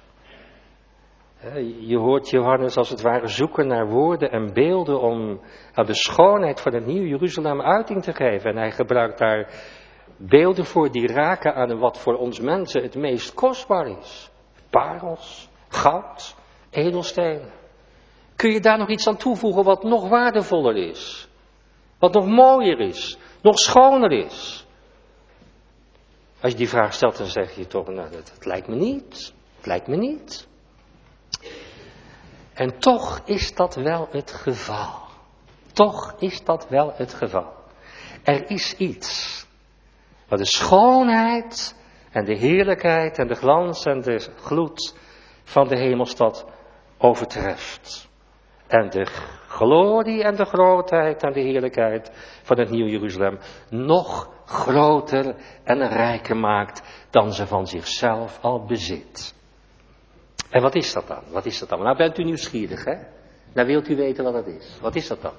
Je hoort Johannes als het ware zoeken naar woorden en beelden om aan de schoonheid van het Nieuw Jeruzalem uiting te geven. En hij gebruikt daar beelden voor die raken aan wat voor ons mensen het meest kostbaar is. Parels, goud, edelstenen. Kun je daar nog iets aan toevoegen wat nog waardevoller is? Wat nog mooier is? Nog schoner is? Als je die vraag stelt, dan zeg je toch, nou, dat lijkt me niet. Het lijkt me niet. En toch is dat wel het geval. Toch is dat wel het geval. Er is iets Wat de schoonheid en de heerlijkheid en de glans en de gloed van de hemelstad overtreft. En de glorie en de grootheid en de heerlijkheid van het Nieuw Jeruzalem nog groter en rijker maakt dan ze van zichzelf al bezit. En wat is dat dan? Wat is dat dan? Nou bent u nieuwsgierig, hè? Nou wilt u weten wat dat is. Wat is dat dan?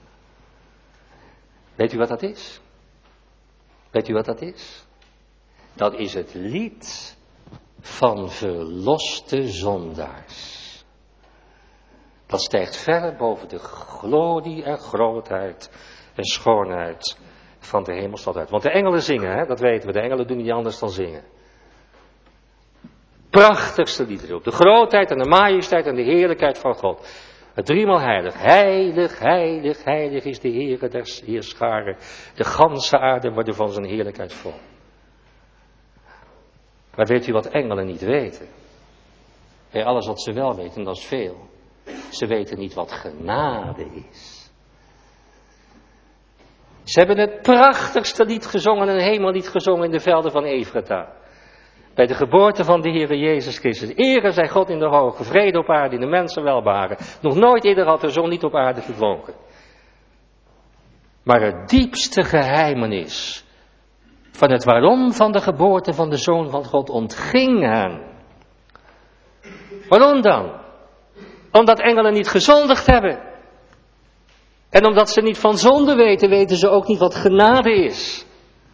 Weet u wat dat is? Weet u wat dat is? Dat is het lied van verloste zondaars. Dat stijgt ver boven de glorie en grootheid en schoonheid van de hemelstad uit. Want de engelen zingen, hè? Dat weten we. De engelen doen niet anders dan zingen. Prachtigste liederen op. De grootheid en de majesteit en de heerlijkheid van God. Het driemaal heilig. Heilig, heilig, heilig is de Heere des Heerscharen. De ganse aarde wordt van zijn heerlijkheid vol. Maar weet u wat engelen niet weten? Bij alles wat ze wel weten, dat is veel. Ze weten niet wat genade is. Ze hebben het prachtigste lied gezongen, een hemellied gezongen in de velden van Efrata. Bij de geboorte van de Heere Jezus Christus. Ere zij God in de hoge, vrede op aarde in de mensen welbaren. Nog nooit eerder had de zon niet op aarde geklonken. Maar het diepste geheimenis van het waarom van de geboorte van de Zoon van God ontging hen. Waarom dan? Omdat engelen niet gezondigd hebben. En omdat ze niet van zonde weten, weten ze ook niet wat genade is.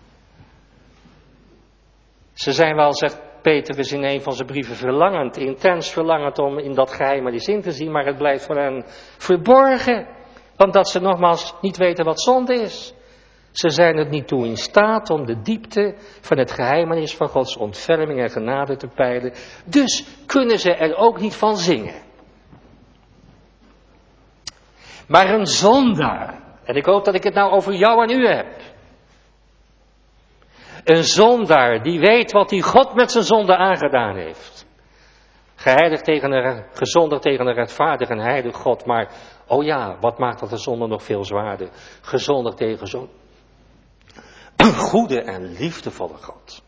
Ze zijn wel, zegt Petrus in een van zijn brieven, verlangend, intens verlangend om in dat geheimenis in te zien, maar het blijft voor hen verborgen, omdat ze nogmaals niet weten wat zonde is. Ze zijn er niet toe in staat om de diepte van het geheimenis van Gods ontferming en genade te peilen, dus kunnen ze er ook niet van zingen. Maar een zondaar, en ik hoop dat ik het nou over jou en u heb. Een zondaar die weet wat die God met zijn zonde aangedaan heeft. Gezondigd tegen een rechtvaardig en heilig God. Maar, oh ja, wat maakt dat de zonde nog veel zwaarder? Gezondigd tegen zo'n goede en liefdevolle God.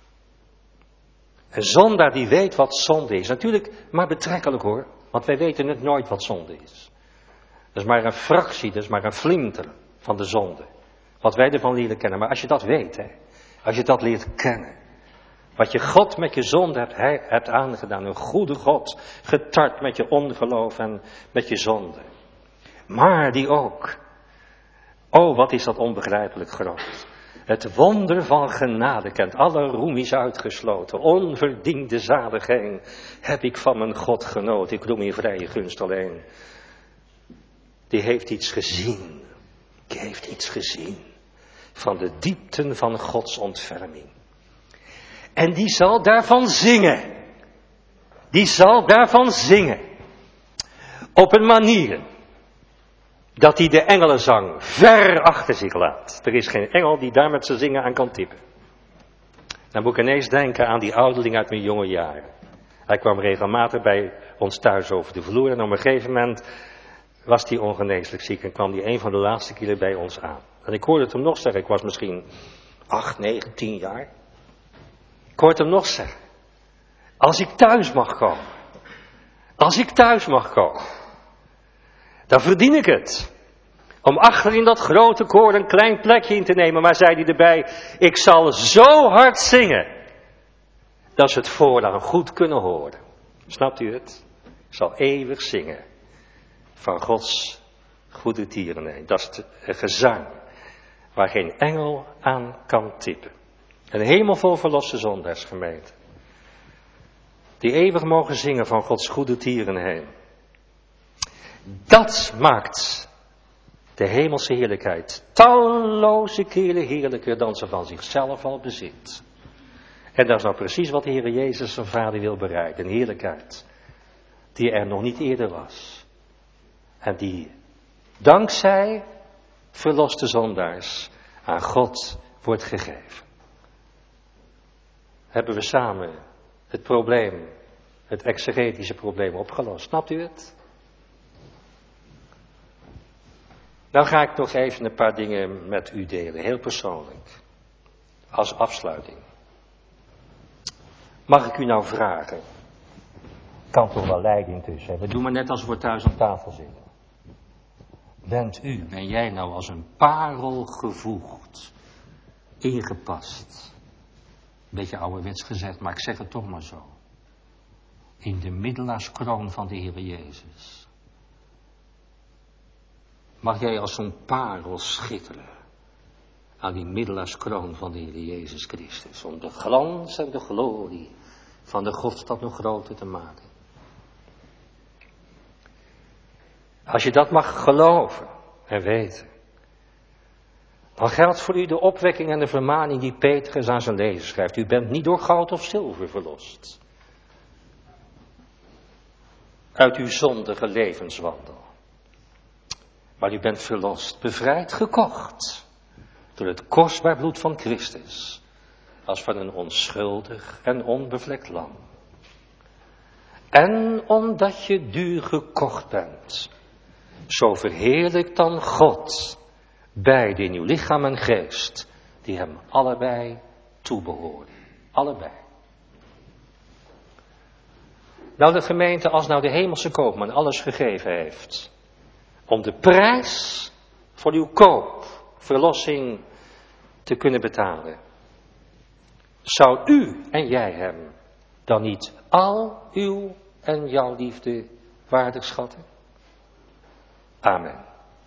Een zondaar die weet wat zonde is. Natuurlijk, maar betrekkelijk hoor. Want wij weten het nooit wat zonde is. Dat is maar een fractie, dat is maar een flinter van de zonde. Wat wij ervan leren kennen. Maar als je dat weet, hè. Als je dat leert kennen. Wat je God met je zonde hebt aangedaan. Een goede God. Getart met je ongeloof en met je zonde. Maar die ook. Oh, wat is dat onbegrijpelijk groot. Het wonder van genade kent. Alle roem is uitgesloten. Onverdiende zaligheid heb ik van mijn God genoten. Ik roem in vrije gunst alleen. Die heeft iets gezien. Die heeft iets gezien. Van de diepten van Gods ontferming. En die zal daarvan zingen. Die zal daarvan zingen. Op een manier. Dat hij de engelenzang ver achter zich laat. Er is geen engel die daar met zijn zingen aan kan tippen. Dan moet ik ineens denken aan die ouderling uit mijn jonge jaren. Hij kwam regelmatig bij ons thuis over de vloer. En op een gegeven moment was hij ongeneeslijk ziek. En kwam hij een van de laatste keren bij ons aan. En ik hoorde het hem nog zeggen. Ik was misschien 8, 9, 10 jaar. Ik hoorde hem nog zeggen. Als ik thuis mag komen. Als ik thuis mag komen. Dan verdien ik het. Om achter in dat grote koor een klein plekje in te nemen. Maar zei hij erbij. Ik zal zo hard zingen. Dat ze het vooraan goed kunnen horen. Snapt u het? Ik zal eeuwig zingen. Van Gods goede tierenheid. Dat is het gezang. Waar geen engel aan kan tippen. Een hemel vol verloste zondaars, gemeente. Die eeuwig mogen zingen van Gods goede tierenheid. Dat maakt de hemelse heerlijkheid talloze keren heerlijker dan ze van zichzelf al bezit. En dat is nou precies wat de Heer Jezus zijn Vader wil bereiken. Een heerlijkheid die er nog niet eerder was. En die dankzij verloste zondaars aan God wordt gegeven. Hebben we samen het probleem, het exegetische probleem opgelost. Snapt u het? Nou ga ik nog even een paar dingen met u delen, heel persoonlijk. als afsluiting. Mag ik u nou vragen? Kan toch wel leiding tussen hebben. Doe maar net als we thuis aan tafel zitten. Ben jij nou als een parel gevoegd, ingepast? Beetje ouderwets gezegd, maar ik zeg het toch maar zo. In de middelaarskroon van de Heer Jezus. Mag jij als een parel schitteren aan die middelaarskroon van de Heer Jezus Christus. Om de glans en de glorie van de Godstad nog groter te maken. Als je dat mag geloven en weten. Dan geldt voor u de opwekking en de vermaning die Petrus aan zijn lezers schrijft. U bent niet door goud of zilver verlost. Uit uw zondige levenswandel. Maar u bent verlost, bevrijd, gekocht. Door het kostbaar bloed van Christus. Als van een onschuldig en onbevlekt lam. En omdat je duur gekocht bent. Zo verheerlijkt dan God. Beide in uw lichaam en geest. Die hem allebei toebehoren. Allebei. Nou de gemeente, als nou de hemelse koopman alles gegeven heeft. Om de prijs voor uw koop, verlossing te kunnen betalen. Zou u en jij hem dan niet al uw en jouw liefde waardig schatten? Amen.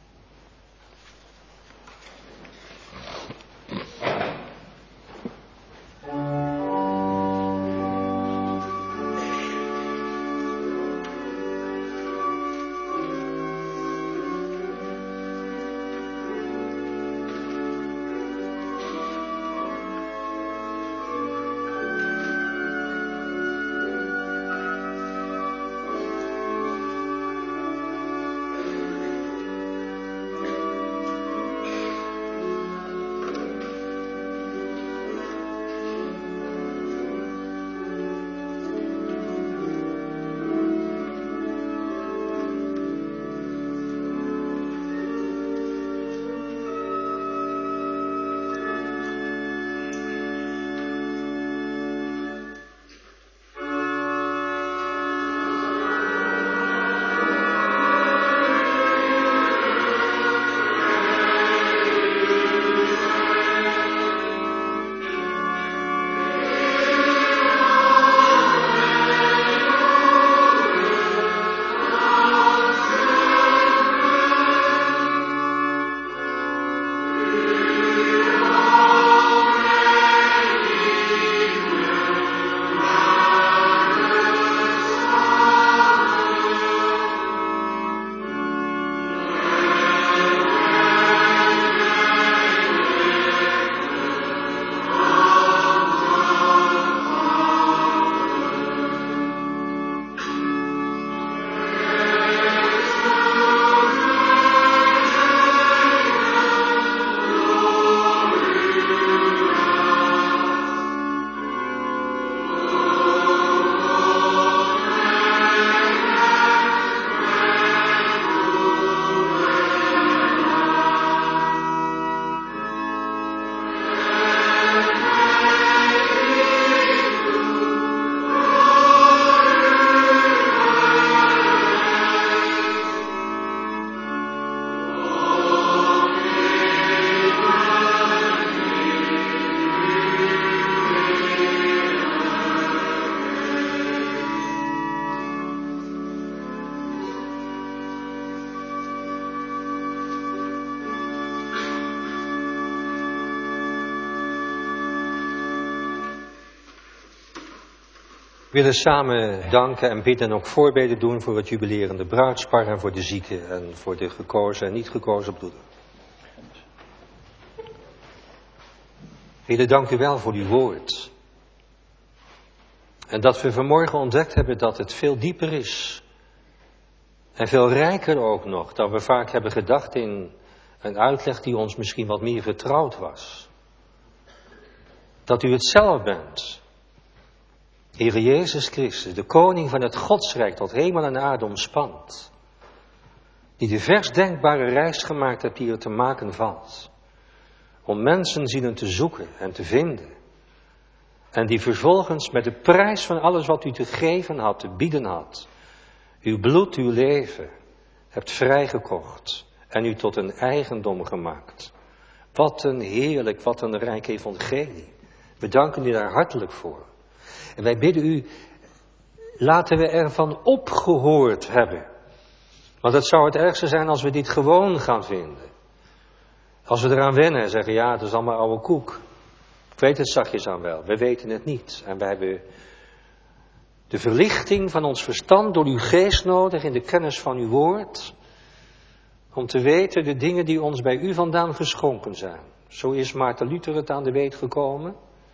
We willen samen danken en bidden en ook voorbeden doen voor het jubilerende bruidspar en voor de zieken en voor de gekozen en niet gekozen broeder. Heer, dank u wel voor uw woord. En dat we vanmorgen ontdekt hebben dat het veel dieper is. En veel rijker ook nog dan we vaak hebben gedacht in een uitleg die ons misschien wat meer vertrouwd was. Dat u het zelf bent. Heere Jezus Christus, de koning van het Godsrijk tot hemel en aarde omspant. Die de verst denkbare reis gemaakt hebt die er te maken valt. om mensenzielen te zoeken en te vinden. En die vervolgens met de prijs van alles wat u te geven had, te bieden had, uw bloed, uw leven, hebt vrijgekocht en u tot een eigendom gemaakt. Wat een heerlijk, wat een rijk evangelie. We danken u daar hartelijk voor. En wij bidden u, laten we ervan opgehoord hebben. Want het zou het ergste zijn als we dit gewoon gaan vinden. Als we eraan wennen en zeggen, ja, het is allemaal oude koek. Ik weet het zachtjes aan wel, we weten het niet. En wij hebben de verlichting van ons verstand door uw geest nodig in de kennis van uw woord. Om te weten de dingen die ons bij u vandaan geschonken zijn. Zo is Maarten Luther het aan de weet gekomen.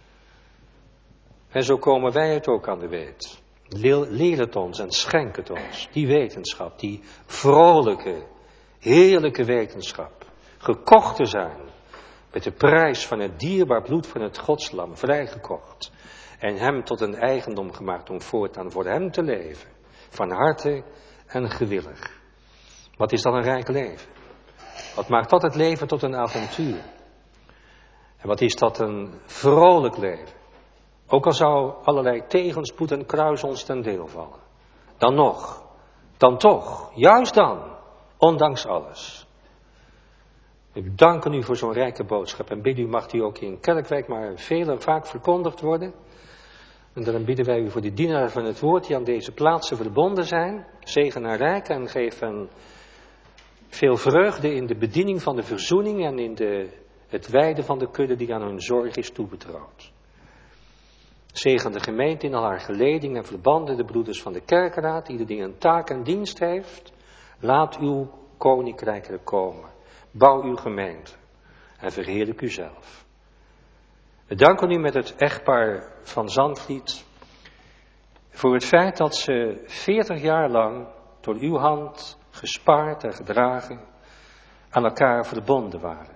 En zo komen wij het ook aan de weet. Leer het ons en schenk het ons. Die wetenschap, die vrolijke, heerlijke wetenschap. Gekocht te zijn met de prijs van het dierbaar bloed van het Godslam, vrijgekocht. En hem tot een eigendom gemaakt om voortaan voor hem te leven. Van harte en gewillig. Wat is dan een rijk leven? Wat maakt dat het leven tot een avontuur? En wat is dat een vrolijk leven? Ook al zou allerlei tegenspoed en kruis ons ten deel vallen. Dan nog, dan toch, juist dan, ondanks alles. We danken u voor zo'n rijke boodschap en bidden u mag die ook in Kerkwijk maar veel en vaak verkondigd worden. En dan bidden wij u voor de dienaren van het woord die aan deze plaatsen verbonden zijn. Zegen en rijk en geef hen veel vreugde in de bediening van de verzoening en in het wijden van de kudde die aan hun zorg is toebetrouwd. Zegen de gemeente in al haar geledingen en verbanden, de broeders van de kerkraad, ieder die een taak en dienst heeft. Laat uw koninkrijk er komen. Bouw uw gemeente en verheerlijk uzelf. We danken u met het echtpaar van Zandvliet voor het feit dat ze 40 jaar lang door uw hand gespaard en gedragen aan elkaar verbonden waren.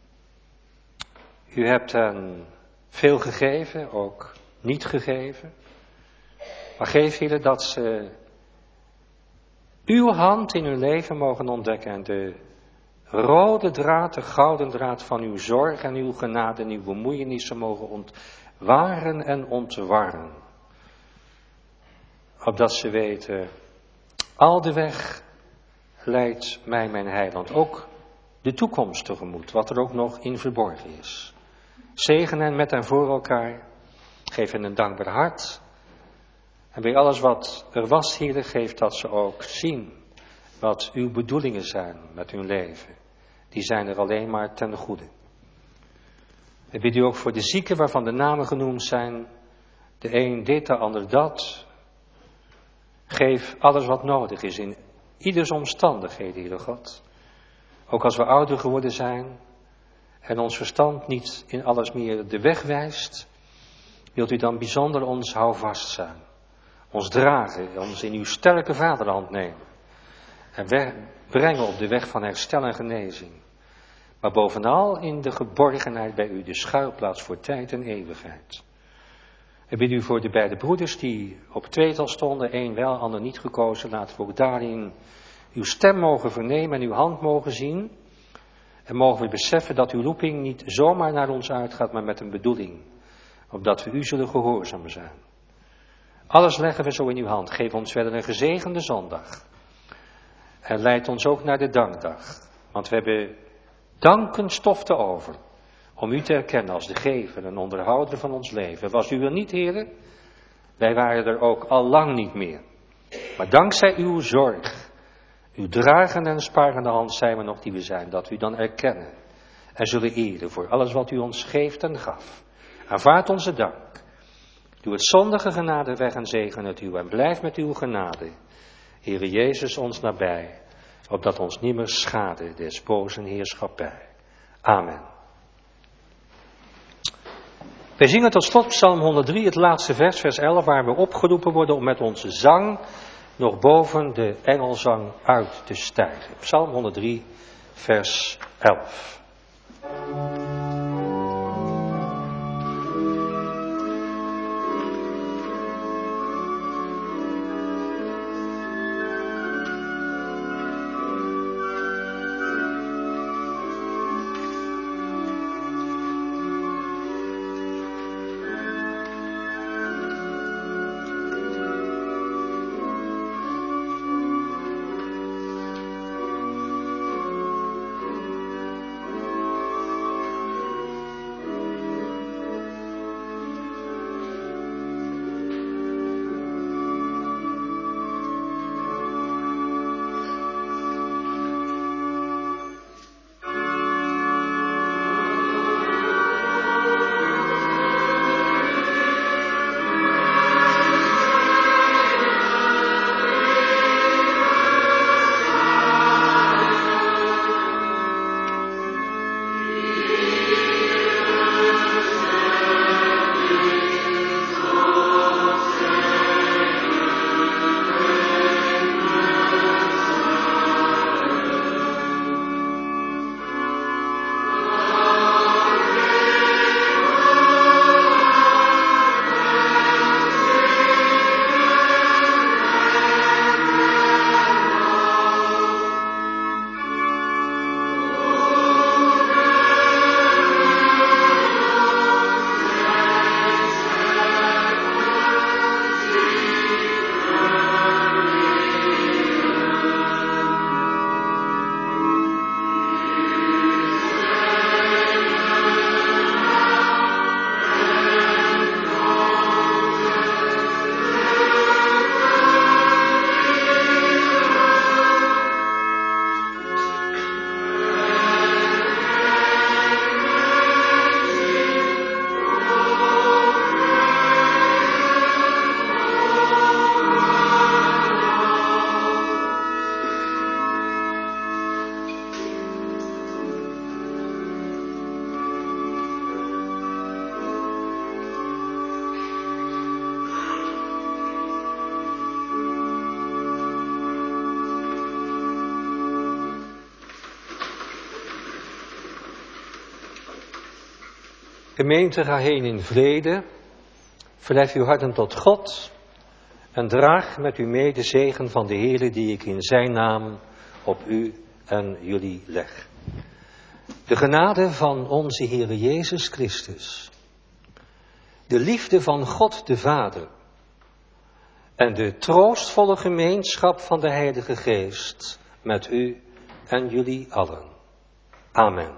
U hebt hen veel gegeven, ook niet gegeven. Maar geef Heer dat ze uw hand in hun leven mogen ontdekken en de rode draad, de gouden draad van uw zorg en uw genade en uw bemoeienissen mogen ontwaren en ontwarren. Opdat ze weten, al de weg leidt mij mijn heiland, ook de toekomst tegemoet, wat er ook nog in verborgen is. Zegen hen met en voor elkaar, geef hen een dankbaar hart. En bij alles wat er was, Heer, geef dat ze ook zien wat uw bedoelingen zijn met hun leven. Die zijn er alleen maar ten goede. Ik bid u ook voor de zieken waarvan de namen genoemd zijn. De een dit, de ander dat. Geef alles wat nodig is in ieders omstandigheden, Heere God. Ook als we ouder geworden zijn en ons verstand niet in alles meer de weg wijst, wilt u dan bijzonder ons houvast zijn. Ons dragen, ons in uw sterke vaderhand nemen. En brengen op de weg van herstel en genezing. Maar bovenal in de geborgenheid bij u, de schuilplaats voor tijd en eeuwigheid. Ik bid u voor de beide broeders die op tweetal stonden, één wel, ander niet gekozen. Laten we ook daarin uw stem mogen vernemen en uw hand mogen zien. En mogen we beseffen dat uw roeping niet zomaar naar ons uitgaat, maar met een bedoeling. Opdat we u zullen gehoorzamen zijn. Alles leggen we zo in uw hand. Geef ons verder een gezegende zondag. En leid ons ook naar de dankdag. Want we hebben dankenstof te over. Om u te erkennen als de gever en onderhouder van ons leven. Was u er niet, heren? Wij waren er ook al lang niet meer. Maar dankzij uw zorg, uw dragende en sparende hand zijn we nog die we zijn. Dat we u dan erkennen en zullen eren voor alles wat u ons geeft en gaf. Aanvaard onze dank. Doe het zondige genade weg en zegen het u en blijf met uw genade. Heere Jezus ons nabij, opdat ons nimmer schade des bozen heerschappij. Amen. Wij zingen tot slot Psalm 103, het laatste vers, vers 11, waar we opgeroepen worden om met onze zang nog boven de engelzang uit te stijgen. Psalm 103, vers 11. Gemeente, ga heen in vrede, verhef uw harten tot God en draag met u mee de zegen van de Heere die ik in zijn naam op u en jullie leg. De genade van onze Heere Jezus Christus, de liefde van God de Vader en de troostvolle gemeenschap van de Heilige Geest met u en jullie allen. Amen.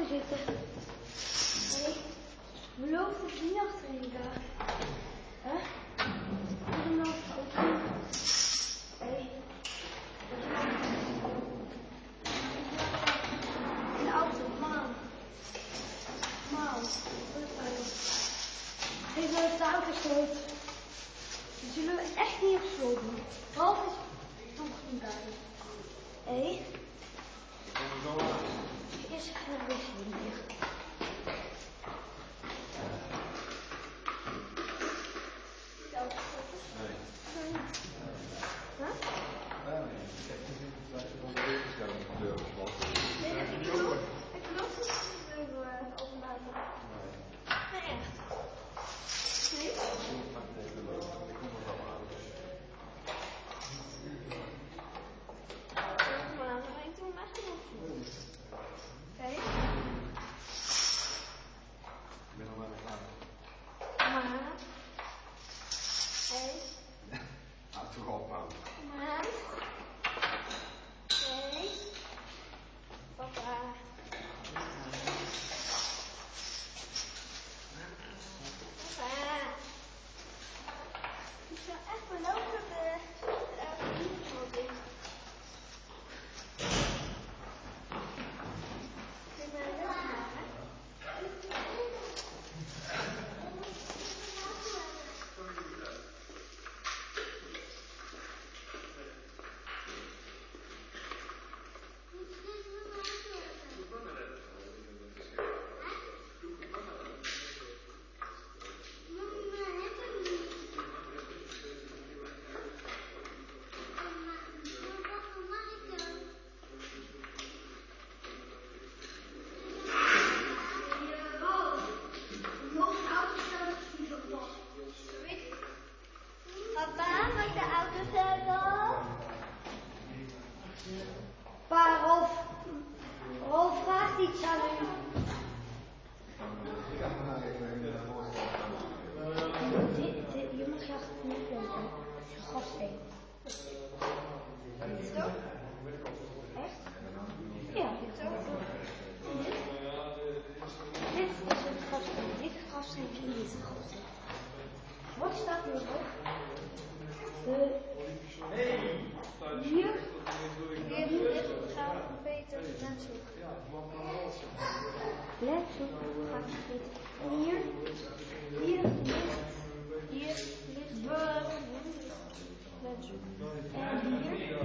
zitten. Nee, beloof dat je niet achterin gaat. Hè? Ik ben dan open. Nee. In de auto, Maan. Geef me de auto stoot. Die zullen we echt niet op school doen. Ralf is toch niet bij. Hé? Eerst even naar de wc hier. Papa, mag de auto zelf? Pa, Rolf vraagt iets aan u. Je mag je achter niet lopen. Het is een gassteen. Zo? Echt? Ja, zo. Dit is een gassteen. Dit is een gassteen en dit is een gassteen. Wat staat hier op? Hier gaan we Peter Lenshoek. Lenshoek gaat zitten. Hier ligt Lenshoek. En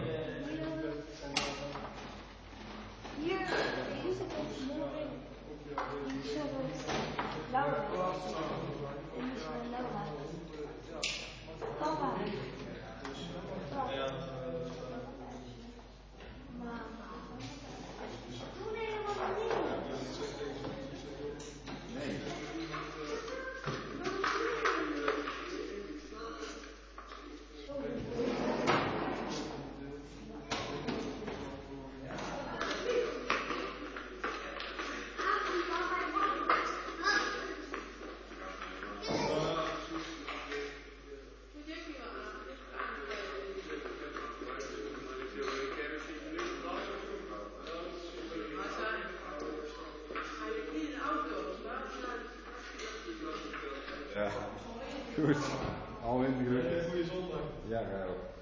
hier Elisabeth Moring. Elisabeth Laura. Elisabeth Laura. Papa. Ja, goed. Al in de goede zondag. Ja,